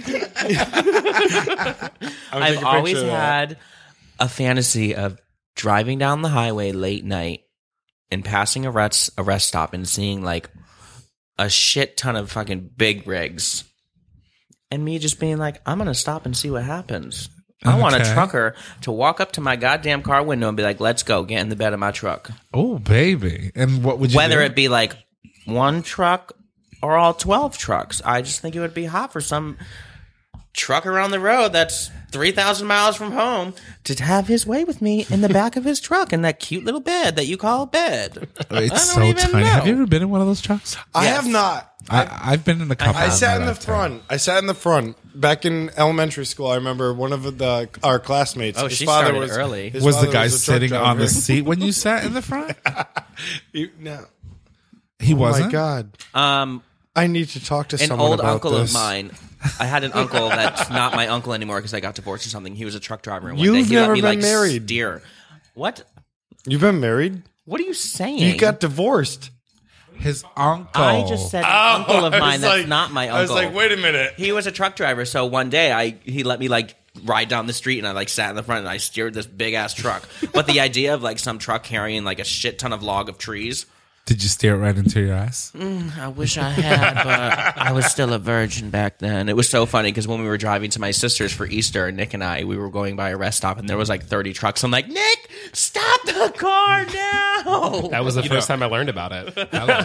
I've always had a fantasy of driving down the highway late night and passing a rest stop and seeing like a shit ton of fucking big rigs. And me just being like, I'm going to stop and see what happens. I want a Okay. trucker to walk up to my goddamn car window and be like, let's go, get in the bed of my truck. Oh, baby. And what would you Whether do? it be like one truck or all 12 trucks. I just think it would be hot for some trucker on the road that's 3,000 miles from home to have his way with me in the back of his truck in that cute little bed that you call a bed. It's I so don't even tiny. know. Have you ever been in one of those trucks? I Yes. have not. I've been in a couple. I in sat my in the lifetime. front. I sat in the front back in elementary school. I remember one of our classmates. Oh, his she father started was early. his Was the father guy a truck sitting on the driver. seat when you sat in the front? No. He Oh wasn't. my god! Um, I need to talk to an someone old about uncle this. of mine. I had an uncle that's not my uncle anymore because I got divorced or something. He was a truck driver. And one You've day he never let me, been like, married. steer. What? You've been married. What are you saying? You got divorced. His uncle. I just said an uncle of I mine was that's like- not my uncle. I was like, wait a minute. He was a truck driver, so one day he let me like ride down the street and I like sat in the front and I steered this big ass truck. But the idea of like some truck carrying like a shit ton of log of trees, Did you steer it right into your ass? I wish I had, but I was still a virgin back then. It was so funny because when we were driving to my sister's for Easter, Nick and I, we were going by a rest stop and there was like 30 trucks. I'm like, Nick, stop the car now. That was the first time I learned about it.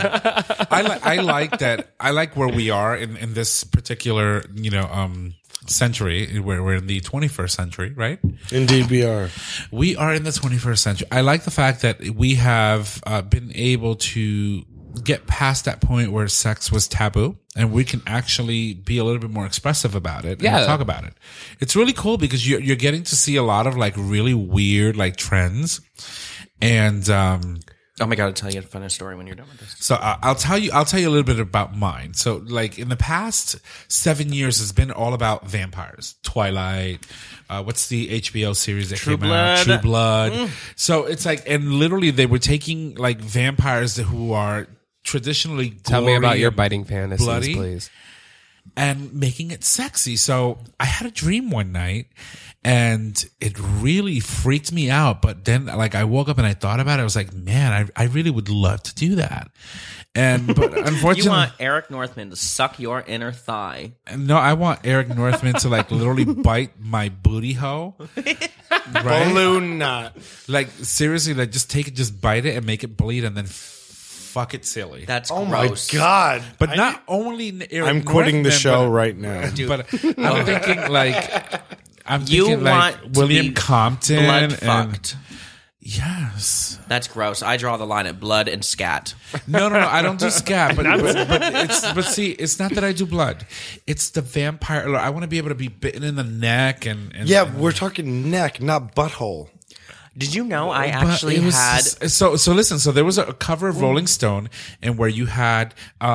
I like that. I like where we are in this particular, century. We're in the 21st century, right? Indeed, we are. We are in the 21st century. I like the fact that we have been able to get past that point where sex was taboo and we can actually be a little bit more expressive about it Yeah. and talk about it. It's really cool because you're getting to see a lot of like really weird like trends. And, Oh my God, I'll tell you a funny story when you're done with this. so I'll tell you a little bit about mine. So like in the past 7 years, it's been all about vampires. Twilight. What's the HBO series that True came out? Blood. True Blood. So it's like, and literally they were taking like vampires who are traditionally Tell me gory about your and biting fantasies, bloody. please. and making it sexy. So I had a dream one night and it really freaked me out. But then like I woke up and I thought about it. I was like, man, I really would love to do that. But unfortunately, You want Eric Northman to suck your inner thigh. no, I want Eric Northman to like literally bite my booty hole. Right? Balloon knot. Like seriously, like just take it, just bite it and make it bleed and then fuck it silly. That's Oh my gross. god! But not only Eric I'm quitting the Northman, show but- right now. But I'm thinking like I'm You thinking like want to William be Compton blood and fucked. yes. That's gross. I draw the line at blood and scat. No, I don't do scat, but see, it's not that I do blood. It's the vampire. I want to be able to be bitten in the neck and Yeah, we're talking neck, not butthole. Did you know I But actually it was- had... so listen, so there was a cover of Rolling Stone and where you had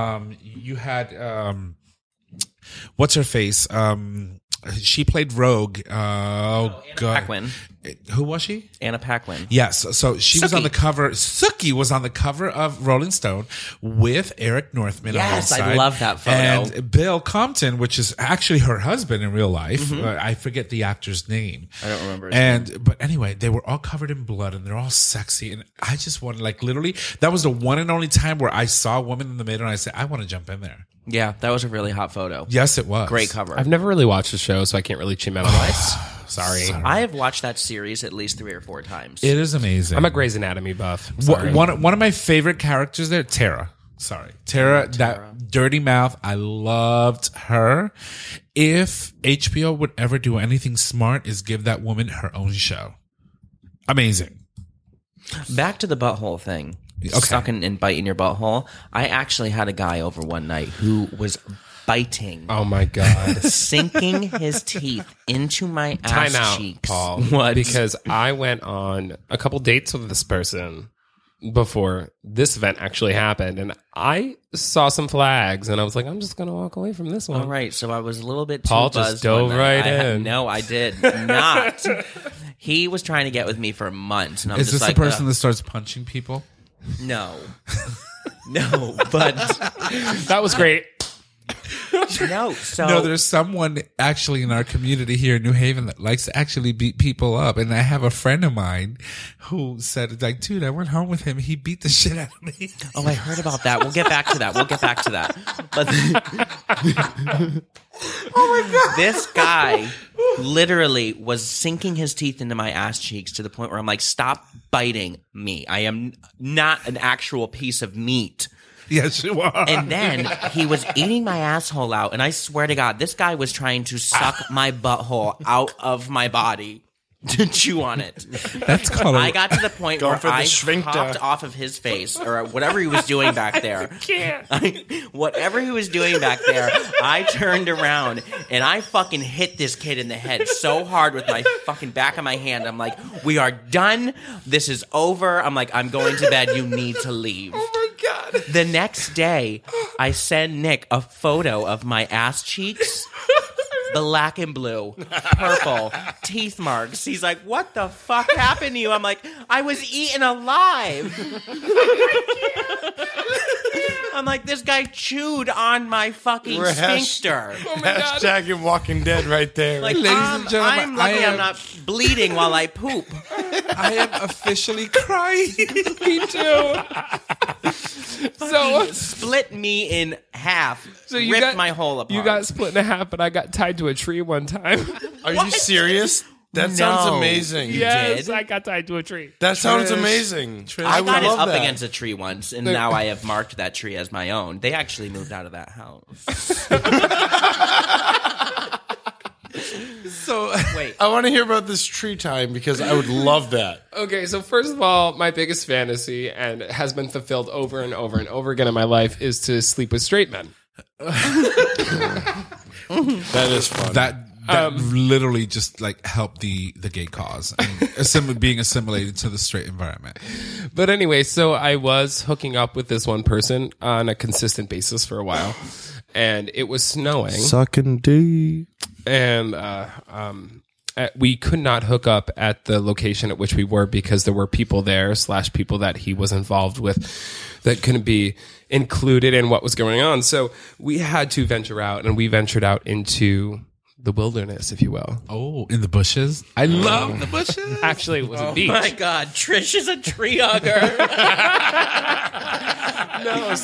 what's her face? She played Rogue. Oh god. Paquin. Who was she? Anna Paquin. Yes. So she was on Sookie. the cover. Sookie was on the cover of Rolling Stone with Eric Northman. Yes, on I one side, love that photo. And Bill Compton, which is actually her husband in real life. I forget the actor's name. I don't remember his But anyway, they were all covered in blood and they're all sexy. And I just wanted, like, literally, that was the one and only time where I saw a woman in the middle and I said, I want to jump in there. Yeah, that was a really hot photo. Yes, it was. Great cover. I've never really watched the show, so I can't really cheat my advice. Sorry. I have watched that series at least 3 or 4 times. It is amazing. I'm a Grey's Anatomy buff. Wha- Sorry. One of my favorite characters there, Tara. Sorry. Tara, that dirty mouth. I loved her. If HBO would ever do anything smart is give that woman her own show. Amazing. Back to the butthole thing. Sucking and biting your butthole. I actually had a guy over one night who was biting, Oh my god. sinking his teeth into my Time ass out, cheeks. Paul. What? Because I went on a couple dates with this person before this event actually happened, and I saw some flags, and I was like, I'm just going to walk away from this one. All right, so I was a little bit too Paul just buzzed dove one night. right in. No, I did not. He was trying to get with me for months, and I'm Is just this like, the person that starts punching people? no, no, but That was great. No, so No, there's someone actually in our community here in New Haven that likes to actually beat people up. And I have a friend of mine who said, like, dude, I went home with him. He beat the shit out of me. Oh, I heard about that. We'll get back to that. But oh my God. This guy literally was sinking his teeth into my ass cheeks to the point where I'm like, stop biting me. I am not an actual piece of meat. Yes, you are. And then he was eating my asshole out. And I swear to God, this guy was trying to suck my butthole out of my body to chew on it. That's called I got to the point where for the I sphincter. popped off of his face or whatever he was doing back there. Whatever he was doing back there, I turned around and I fucking hit this kid in the head so hard with my fucking back of my hand. I'm like, we are done. This is over. I'm like, I'm going to bed. You need to leave. Oh my God. The next day, I send Nick a photo of my ass cheeks. Black and blue, purple, teeth marks. He's like, what the fuck happened to you? I'm like, I was eaten alive. I'm like, this guy chewed on my fucking We're sphincter. Hashtag in Walking Dead right there. Like, Ladies and gentlemen, I'm lucky I I'm am- not bleeding while I poop. I am officially crying. Me too. So Split me in half. So you ripped got my hole apart. You got split in half, but I got tied to a tree one time. Are you serious? That sounds No. amazing. Yes, did? I got tied to a tree. That sounds Trish. amazing. I would got it love up that. against a tree once, and now I have marked that tree as my own. They actually moved out of that house. So, Wait, I want to hear about this tree time because I would love that. Okay, so first of all, my biggest fantasy, and it has been fulfilled over and over and over again in my life, is to sleep with straight men. That is fun. that literally just like helped the gay cause and being assimilated to the straight environment. But anyway, so I was hooking up with this one person on a consistent basis for a while, and it was snowing. Sucking D. And we could not hook up at the location at which we were because there were people there / people that he was involved with that couldn't be included in what was going on. So we had to venture out, and we ventured out into the wilderness, if you will. Oh, in the bushes. I love the bushes. Actually, it was a beach. my God, Trish is a tree hugger. No,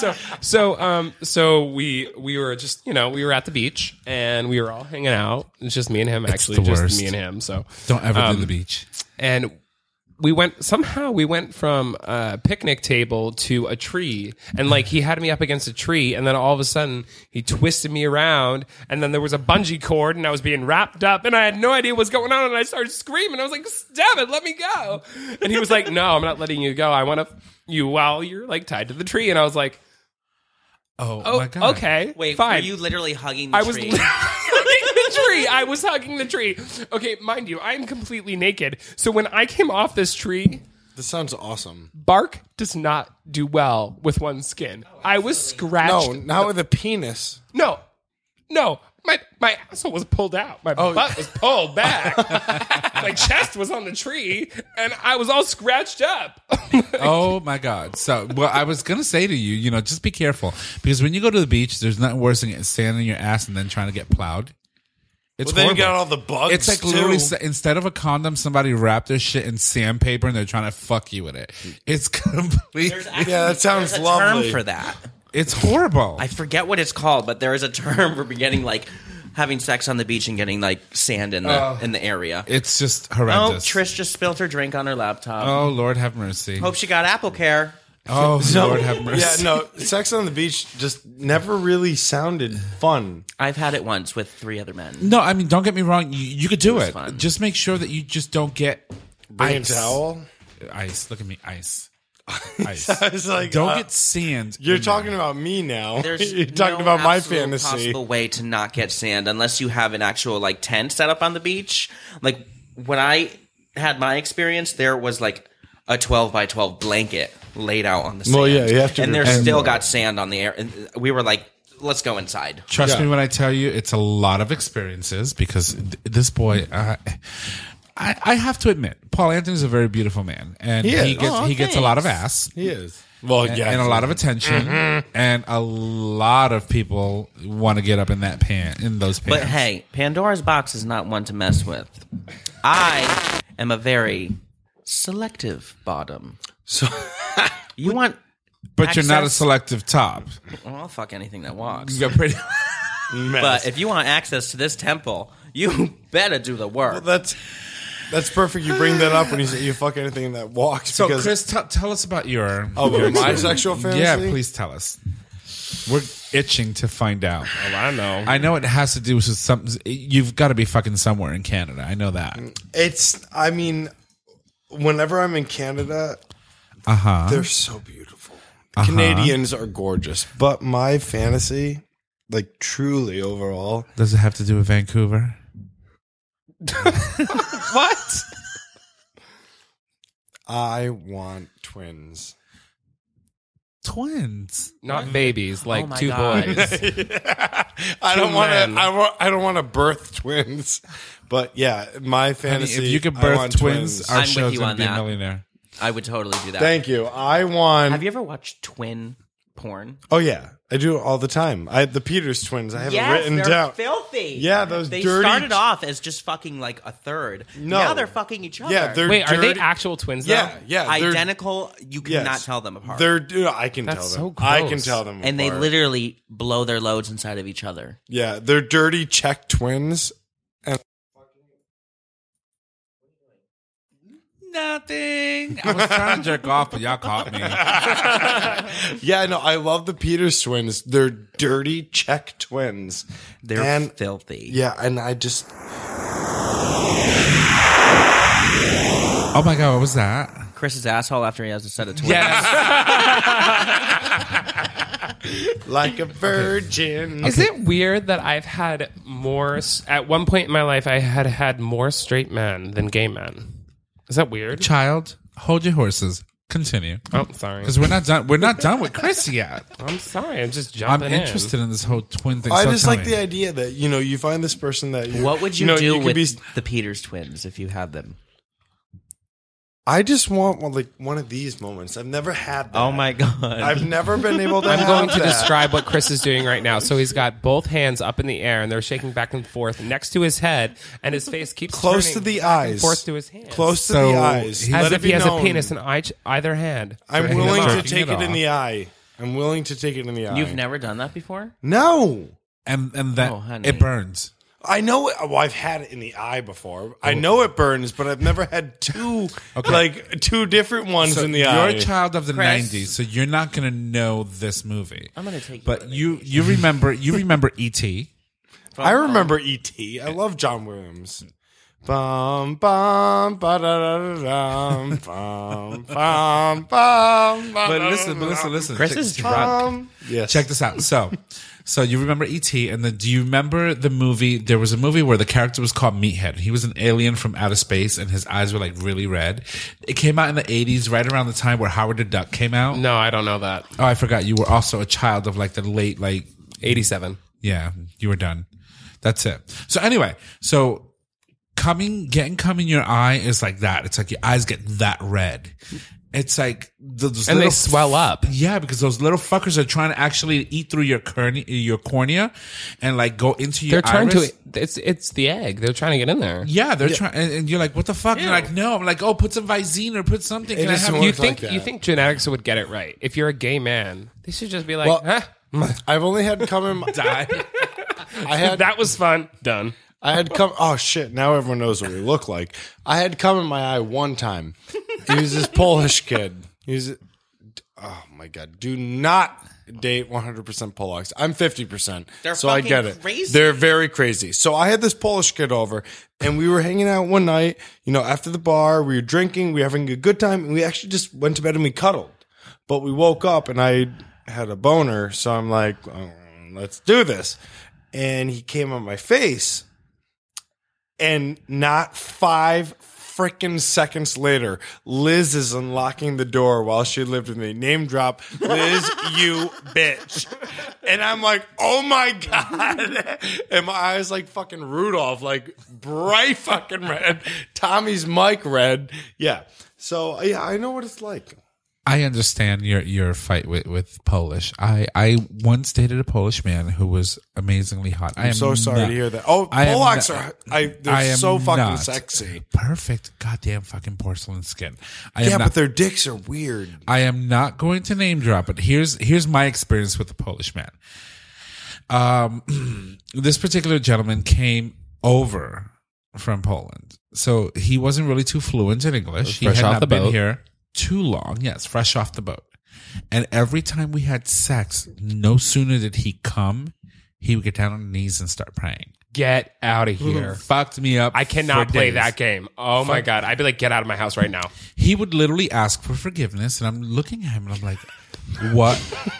so we were just, we were at the beach and we were all hanging out. It's just me and him, actually, the just worst. me and him. So Don't ever do the beach. and we went from a picnic table to a tree, and like he had me up against a tree, and then all of a sudden he twisted me around, and then there was a bungee cord, and I was being wrapped up, and I had no idea what was going on, and I started screaming. I was like, "Stop it, let me go!" And he was like, "No, I'm not letting you go. I want to you while you're like tied to the tree." And I was like, Oh my God. okay, Wait, fine." were you literally hugging the I was tree? hugging the tree. I was hugging the tree. Okay, mind you, I am completely naked. So when I came off this tree, This sounds awesome. bark does not do well with one's skin. I was scratched. No, not with a penis. No. My asshole was pulled out. My butt was pulled back. My chest was on the tree, and I was all scratched up. Oh my God. So, well, I was going to say to you, just be careful because when you go to the beach, there's nothing worse than getting sand in your ass and then trying to get plowed. It's Well, then you horrible. got all the bugs. It's like literally too. instead of a condom, somebody wrapped their shit in sandpaper and they're trying to fuck you with it. It's complete. Yeah, that sounds There's a lovely. term for that. It's horrible. I forget what it's called, but there is a term for getting having sex on the beach and getting sand in the area. It's just Oh, horrendous. Trish just spilled her drink on her laptop. Oh, Lord have mercy. Hope she got Apple Care. Oh, Lord have mercy. Yeah, no, sex on the beach just never really sounded fun. I've had it once with 3 other men. No, I mean, don't get me wrong. You could do was it. fun. Just make sure that you just don't get Bring ice. a towel. Ice. Look at me. Ice. Ice. I was like, Don't get sand. You're in talking there. about me now. There's You're talking no about my absolute fantasy. possible way to not get sand unless you have an actual tent set up on the beach. Like when I had my experience, there was a 12 by 12 blanket laid out on the sand. Well, yeah, you have to and there prepare still more. got sand on the air. And we were like, let's go inside. Trust Yeah. me when I tell you, it's a lot of experiences because this boy. I have to admit, Paul Anthony's a very beautiful man, and He is. he gets Oh, he gets a lot of thanks. ass. He is. Well, yeah, and a lot of attention, and a lot of people want to get up in that in those pants. But hey, Pandora's box is not one to mess with. I am a very selective bottom. So You want but you're not a access- selective top. Well, I'll fuck anything that walks. You got pretty. But if you want access to this temple, you better do the work. that's perfect. You bring that up when you say you fuck anything that walks. So, because, Chris, tell us about your my sexual fantasy. Yeah, please tell us. We're itching to find out. Oh, I know. I know it has to do with something. You've got to be fucking somewhere in Canada. I know that. I mean, whenever I'm in Canada, they're so beautiful. Canadians are gorgeous, but my fantasy, like truly overall, Does it have to do with Vancouver? What? I want twins. Twins. Not babies, like Oh my two God. boys. I don't want men. to. I don't want to birth twins, but yeah, my Honey, fantasy. if you could I birth want twins, our I'm with show's you going on to be a that. millionaire. I would totally do that. Thank you. I want. Have you ever watched twin porn? Oh yeah, I do it all the time. The Peters twins. I have it written they're down. filthy. Yeah, those They dirty. started off as just fucking like a third. No. Now they're fucking each other. Yeah, they're Wait, are they dirty- actual twins though? Yeah, yeah. they're- identical. You cannot yes. tell them apart. I can That's tell them. so I gross. can tell them. and they apart. literally blow their loads inside of each other. Yeah, they're dirty Czech twins. Nothing. I was trying to jerk off, but y'all caught me. Yeah, no, I love the Peters twins. They're dirty Czech twins. They're And- filthy. Yeah, and I just Oh my God, what was that? Chris's asshole after he has a set of twins. Yes. like a virgin. Is it weird that I've had more? At one point in my life, I had more straight men than gay men. Is that weird? Child, hold your horses. Continue. Oh, sorry. Because we're not done. We're not done with Chris yet. I'm sorry. I'm just I'm jumping interested in this whole twin thing. I So just tell like me. the idea that you find this person that you, What would you know, do could with be- the Peters twins if you had them? I just want one of these moments. I've never had that. Oh my God. I've never been able to. I'm have going to that. describe what Chris is doing right now. So he's got both hands up in the air and they're shaking back and forth next to his head, and his face keeps Close turning to the back and eyes. forth to his hands, Close to So the eyes. he- as Let if it be he has known. a penis in either hand. I'm He's willing to jerking take it it in off. the eye. I'm willing to take it in the eye. You've never done that before? No. and that Oh, honey. it burns. I know it. Well, I've had it in the eye before. I know it burns, but I've never had two different ones So in the you're eye. a child of the Chris. 90s, so you're not going to know this movie. I'm going to take But you. you remember E.T. I remember E.T. I love John Williams. Bum bum ba da da da bum bum bum. But listen. Chris is drunk. Yes. Check this out. So you remember E.T. and then do you remember the movie? There was a movie where the character was called Meathead. He was an alien from outer space and his eyes were like really red. It came out in the 80s, right around the time where Howard the Duck came out. No, I don't know that. Oh, I forgot. You were also a child of like the late, like, 87. yeah, you were done. That's it. So anyway, getting cum in your eye is like that. It's like your eyes get that red. It's like those And they little swell up. Yeah, because those little fuckers are trying to actually eat through your cornea and like go into your They're trying iris. to. It's the egg. They're trying to get in there. Yeah, they're trying, and you're like, "What the fuck?" And you're like, "No." I'm like, "Oh, put some Visine or put something." Can I doesn't have work You you? think like you that. think genetics would get it right? If you're a gay man, they should just be like, Well, huh? I've only had cum in my Die. I had That was fun. Done. I had cum. Oh shit! Now everyone knows what we look like. I had cum in my eye one time. He was this Polish kid. Oh my god! Do not date 100% Polacks. I'm 50%, They're so I fucking get it. crazy. They're very crazy. So I had this Polish kid over, and we were hanging out one night. After the bar, we were drinking, we were having a good time, and we actually just went to bed and we cuddled. But we woke up, and I had a boner, so I'm like, oh, let's do this. And he came on my face. And not 5 freaking seconds later, Liz is unlocking the door while she lived with me. Name drop, Liz, you bitch. And I'm like, oh my God. And my eyes like fucking Rudolph, like bright fucking red. Tommy's Mike red. Yeah. So, yeah, I know what it's like. I understand your fight with Polish. I once dated a Polish man who was amazingly hot. I'm so sorry to hear that. Oh, Polacks they're so fucking not sexy. Perfect goddamn fucking porcelain skin. But their dicks are weird. I am not going to name drop, but here's my experience with the Polish man. This particular gentleman came over from Poland, so he wasn't really too fluent in English. He Fresh had off not the been boat. here too long. Yes, fresh off the boat. And every time we had sex, no sooner did he come, he would get down on his knees and start praying. Get out of here. Fucked me up. I cannot for play days. that game. Oh my God. I'd be like, get out of my house right now. He would literally ask for forgiveness, and I'm looking at him and I'm like, what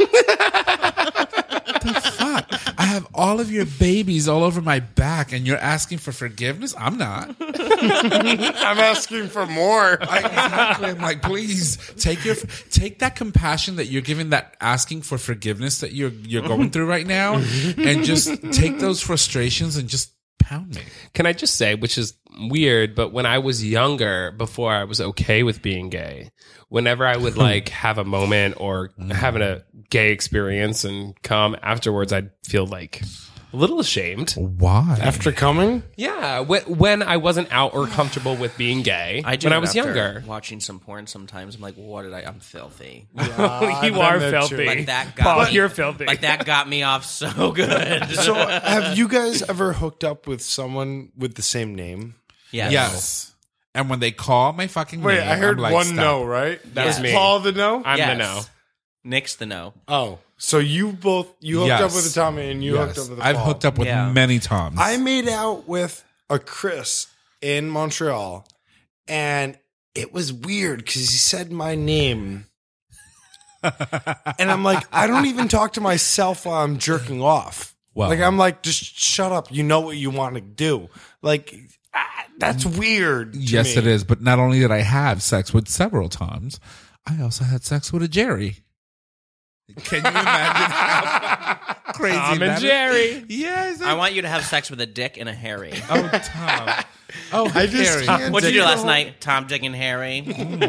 the fuck? I have all of your babies all over my back and you're asking for forgiveness? I'm not. I'm asking for more. Exactly. I'm like, please take that compassion that you're giving, that asking for forgiveness that you're going through right now, and just take those frustrations and just pound me. Can I just say, which is weird, but when I was younger, before I was okay with being gay, whenever I would like have a moment or having a gay experience and come afterwards, I'd feel like a little ashamed. Why? After coming? Yeah, when I wasn't out or comfortable with being gay. I do when I it was after younger. Watching some porn sometimes. I'm like, what did I'm filthy. You I've are done that filthy. too. Like that Paul, got me. you're filthy. Like that got me off so good. So, have you guys ever hooked up with someone with the same name? Yes. And when they call my fucking Wait, name, I heard I'm like, one stop. no, right? That was Is me. Paul the no? I'm Yes. the no. Nick's the no. Oh, so you hooked Yes. up with a Tommy and you Yes. hooked up with a I've Paul. hooked up with Yeah. many Toms. I made out with a Chris in Montreal, and it was weird because he said my name. And I'm like, I don't even talk to myself while I'm jerking off. Well- like, I'm like, just shut up. You know what you want to do. Like, that's weird. to Yes, me. it is. But not only did I have sex with several Toms, I also had sex with a Jerry. Can you imagine how crazy Tom that and is? Jerry. Yes. I want you to have sex with a Dick and a Harry. Oh, Tom. Oh, I just Harry. can't What'd you do take last the night? Tom, Dick, and Harry.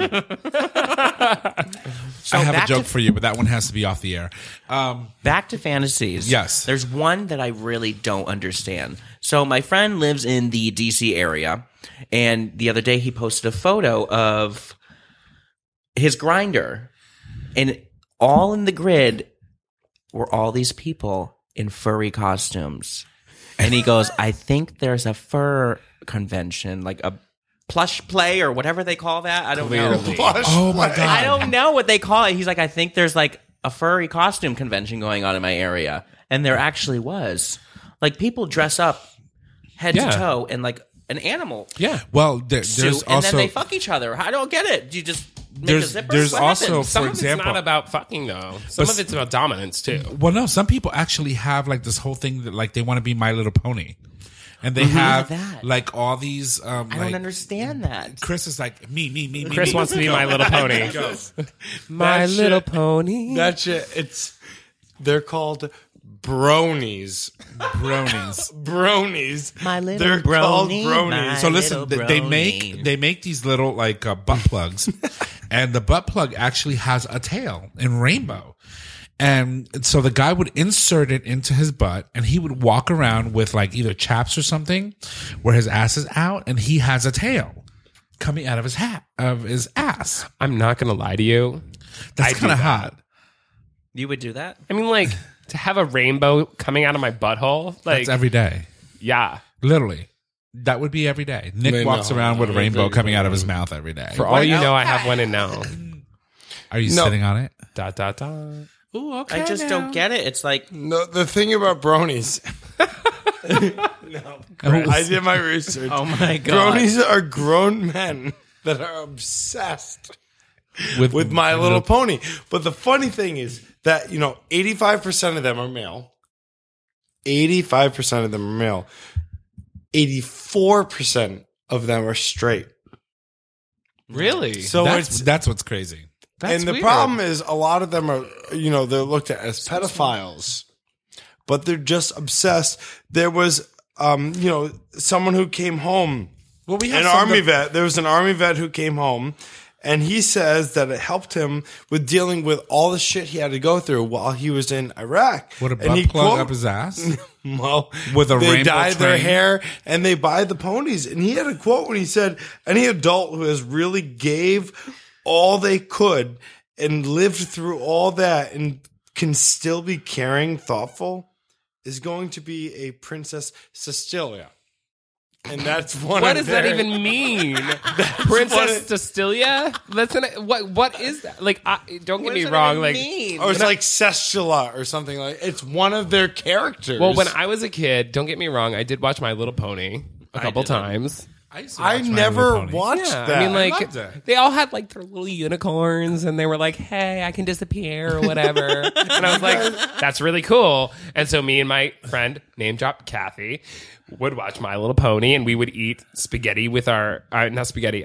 I have a back joke to- for you, but that one has to be off the air. Back to fantasies. Yes. There's one that I really don't understand. So my friend lives in the DC area, and the other day he posted a photo of his grinder, and all in the grid were all these people in furry costumes. And he goes, I think there's a fur convention, like a plush play or whatever they call that. I don't know. Plush Oh, my play. God. I don't know what they call it. He's like, I think there's like a furry costume convention going on in my area. And there actually was. Like people dress up head Yeah. to toe in like an animal Yeah. Well, there's suit, and also then they fuck each other. I don't get it. Do you just make a There's- zipper? there's What also- happens? Some For of example- it's not about fucking though. Some But- of it's about dominance too. well, no. Some people actually have like this whole thing that like they want to be My Little Pony, and they have that. like all these. I don't understand that. Chris is like me. Chris wants to be My Little Pony. My That Little shit- Pony. That shit, they're called bronies. bronies. Bronies. My little They're called brony, bronies. my So listen, little they brony. make these little like butt plugs, and the butt plug actually has a tail in rainbow. And so the guy would insert it into his butt, and he would walk around with like either chaps or something, where his ass is out, and he has a tail coming out of his ass. I'm not gonna lie to you. That's I do kind of that. hot. You would do that? I mean, like to have a rainbow coming out of my butthole. Like, That's every day, yeah. literally. That would be every day. Nick No, walks no, around with a no, rainbow no, coming out of no. his mouth every day. For all you know, I have one in now. Are you No. sitting on it? Da da da. Ooh, okay. I just don't get it. It's like No, the thing about bronies. I did my research. oh my god. Bronies are grown men that are obsessed with My Little Pony. But the funny thing is that, 85% of them are male. 85% of them are male. 84% of them are straight. Really? So That's what's crazy. That's and the weird. problem is a lot of them are, they're looked at as pedophiles, but they're just obsessed. There was, someone who came home, Well, we have an some army that- vet. There was an army vet who came home, And he says that it helped him with dealing with all the shit he had to go through while he was in Iraq. What a And he butt plug quote- up his ass. Well, With a they rainbow dye their train. hair and they buy the ponies. And he had a quote when he said, any adult who has really gave all they could and lived through all that and can still be caring, thoughtful, is going to be a Princess Cecilia. And that's one What of does that their- even mean? what Princess it- Cecilia? What is that? Like, don't get What me does that wrong. even Like, mean? Or it's like Cecula or something like. It's one of their characters. well, when I was a kid, don't get me wrong, I did watch My Little Pony a couple didn't. times. I used to I watch My never Little Pony. watched Yeah, that. I mean, like loved it. they all had like their little unicorns, and they were like, "Hey, I can disappear" or whatever. And I was like, "That's really cool." And so me and my friend, name drop Kathy, would watch My Little Pony, and we would eat spaghetti with our not spaghetti,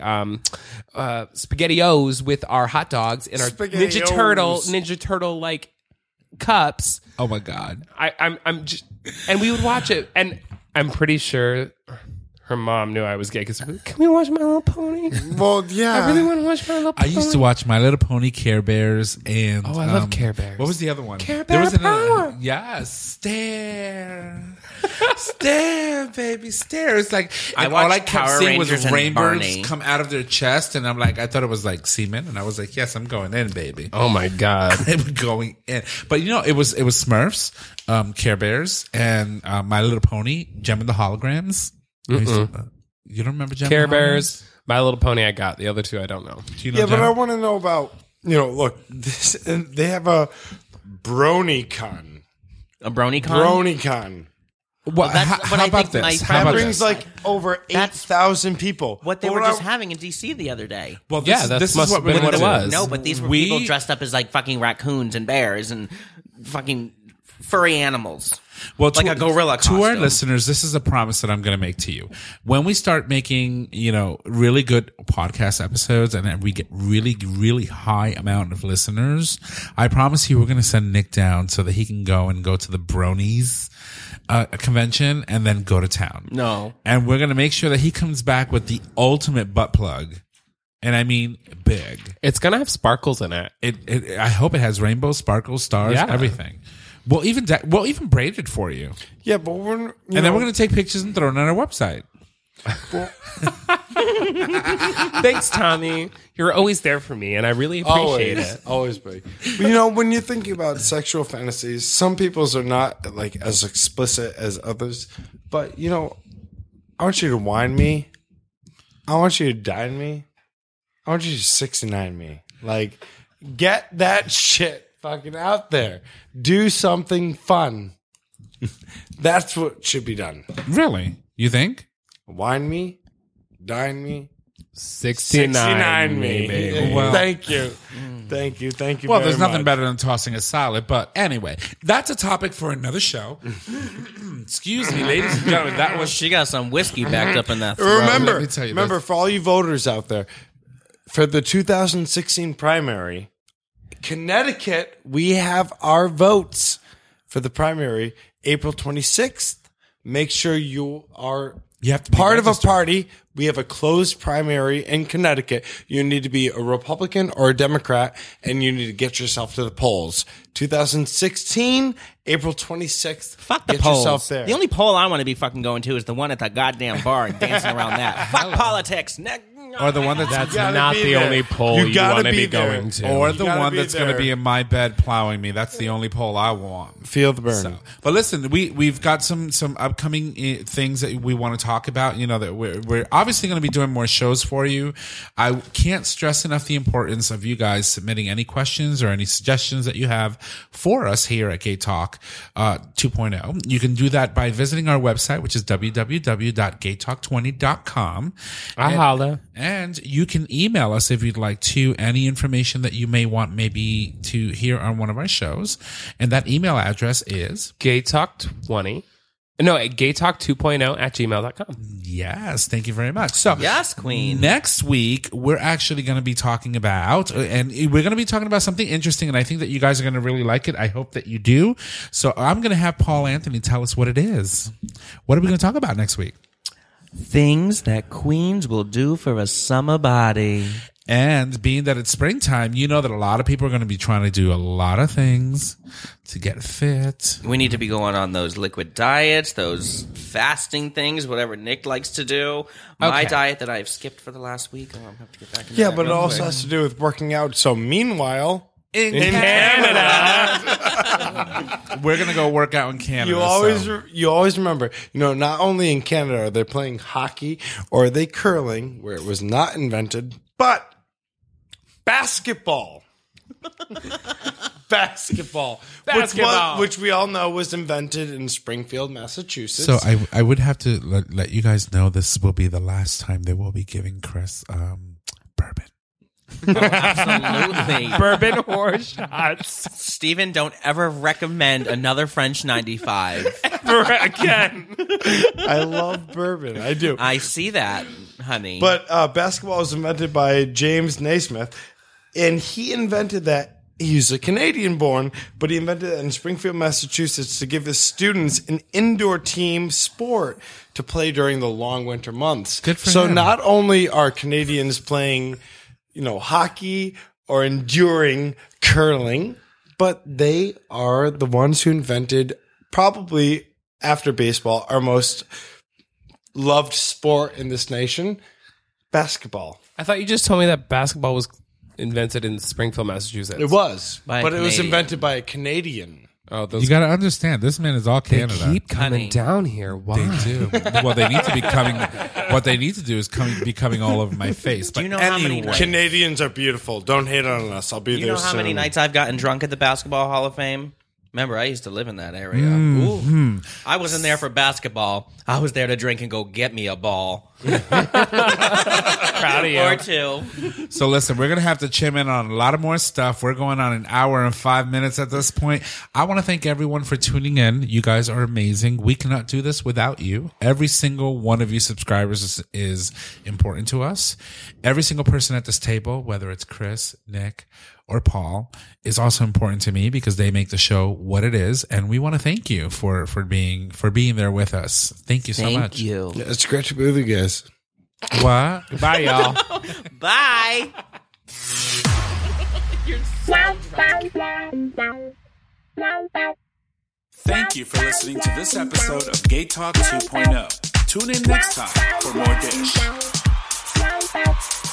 SpaghettiOs with our hot dogs in our SpaghettiOs. Ninja Turtle like cups. Oh my God. I'm just, and we would watch it, and I'm pretty sure her mom knew I was gay because can we watch My Little Pony? Well, yeah. I really want to watch My Little I Pony. used to watch My Little Pony, Care Bears, and Oh, I love Care Bears. What was the other one? Care There was Bear power. yes, stare, stare, baby, stare. It's like I and all I watched kept Power seeing was Rangers and rainbows Barney. come out of their chest, and I'm like, I thought it was like semen, and I was like, yes, I'm going in, baby. Oh my god! They were going in, but it was Smurfs, Care Bears, and My Little Pony, Gem and the Holograms. I used to- you don't remember Gem Care and the Bears, My Little Pony. I got the other two. I don't know. Holograms? Do you know Yeah, but Gem? I want to know about, look, this, and they have a BronyCon. A BronyCon? BronyCon. Well, that's how, what how I about think my this? How friend about That brings this? like over That's 8,000 people. What they But were I- just having in DC the other day. Well, Yeah, that this must is what have we're been gonna what it do. was. No, but these were We- people dressed up as like fucking raccoons and bears and fucking furry animals. Well, Like a gorilla To our costume. listeners, this is a promise that I'm going to make to you. When we start making, really good podcast episodes and then we get really, really high amount of listeners, I promise you we're going to send Nick down so that he can go to the Bronies convention and then go to town. No. And we're going to make sure that he comes back with the ultimate butt plug. And I mean big. It's gonna have sparkles in it. I hope it has rainbows, sparkles, stars, Yeah. everything. We'll even braid it for you. Yeah, but we're, And then we're going to take pictures and throw it on our website. Thanks, Tommy. You're always there for me, and I really appreciate it. Always big. But when you're thinking about sexual fantasies, some people's are not like as explicit as others. But I want you to whine me. I want you to dine me. I want you to 69 me. Like, get that shit fucking out there. Do something fun. That's what should be done. Really? You think? Whine me, dine me, 69 me. baby. Well- Thank you. Thank you. Thank you. Well, very there's nothing much. better than tossing a salad. But anyway, that's a topic for another show. Excuse me, ladies and gentlemen. That was She got some whiskey backed up in that throat. Remember, let me tell you remember, this. for all you voters out there, for the 2016 primary, Connecticut, we have our votes for the primary, April 26th. Make sure you are You have to be part of a registered. party. We have a closed primary in Connecticut. You need to be a Republican or a Democrat, and you need to get yourself to the polls. 2016, April 26th. Fuck the get polls. yourself there. The only poll I want to be fucking going to is the one at the goddamn bar and dancing around that. Fuck politics. or the one that's gotta Not be the there. only poll you gotta want to be there. going to. or the gotta one be that's going to there. be in my bed plowing me. That's the only poll I want. Feel the burn. So, but listen, we've got some upcoming things that we want to talk about. That we're obviously going to be doing more shows for you. I can't stress enough the importance of you guys submitting any questions or any suggestions that you have for us here at Gay Talk 2.0. You can do that by visiting our website, which is www.gaytalk20.com. I holla. And you can email us if you'd like to, any information that you may want maybe to hear on one of our shows. And that email address is, Gaytalk20. No, Gaytalk 2.0 at gmail.com. yes, thank you very much. So Yes, queen. next week, we're actually going to be talking about, and we're going to be talking about something interesting, and I think that you guys are going to really like it. I hope that you do. So I'm going to have Paul Anthony tell us what it is. What are we going to talk about next week? Things that queens will do for a summer body. And being that it's springtime, you know that a lot of people are going to be trying to do a lot of things to get fit. We need to be going on those liquid diets, those fasting things, whatever Nick likes to do. My Okay. diet that I've skipped for the last week. I'm going to have to get back into Yeah, that but it real also quick. has to do with working out. So meanwhile, In Canada. we're going to go work out in Canada. you always remember, not only in Canada are they playing hockey or are they curling, where it was not invented, but basketball. Basketball. Which we all know was invented in Springfield, Massachusetts. So I would have to let you guys know this will be the last time they will be giving Chris bourbon. Absolutely. Bourbon or shots. Steven, don't ever recommend another French 95. Again. I love bourbon. I do. I see that, honey. But basketball was invented by James Naismith, and he invented that. He's a Canadian born, but he invented it in Springfield, Massachusetts to give his students an indoor team sport to play during the long winter months. Good for so him. not only are Canadians playing, hockey or enduring curling, but they are the ones who invented, probably after baseball, our most loved sport in this nation, basketball. I thought you just told me that basketball was invented in Springfield, Massachusetts. It was, By a but it was Canadian. invented by a Canadian. Oh, those You got to understand, this man is all Canada. keep coming Honey. down here. Why? They do. Well, they need to be coming. What they need to do is be coming all over my face. But you know how many anyway, nights- Canadians are beautiful. Don't hate on us. I'll be You there know how soon. many nights I've gotten drunk at the Basketball Hall of Fame? Remember, I used to live in that area. Mm-hmm. Ooh. I wasn't there for basketball. I was there to drink and go get me a ball. Proud of you. Or two. So listen, we're going to have to chime in on a lot of more stuff. We're going on an hour and 5 minutes at this point. I want to thank everyone for tuning in. You guys are amazing. We cannot do this without you. Every single one of you subscribers is important to us. Every single person at this table, whether it's Chris, Nick, or Paul, is also important to me because they make the show what it is. And we want to thank you for being there with us. Thank you so much. you. Yeah, it's great to be with you guys. What? Bye, y'all. Bye. Thank you for listening to this episode of Gay Talk 2.0. Tune in next time for more dish.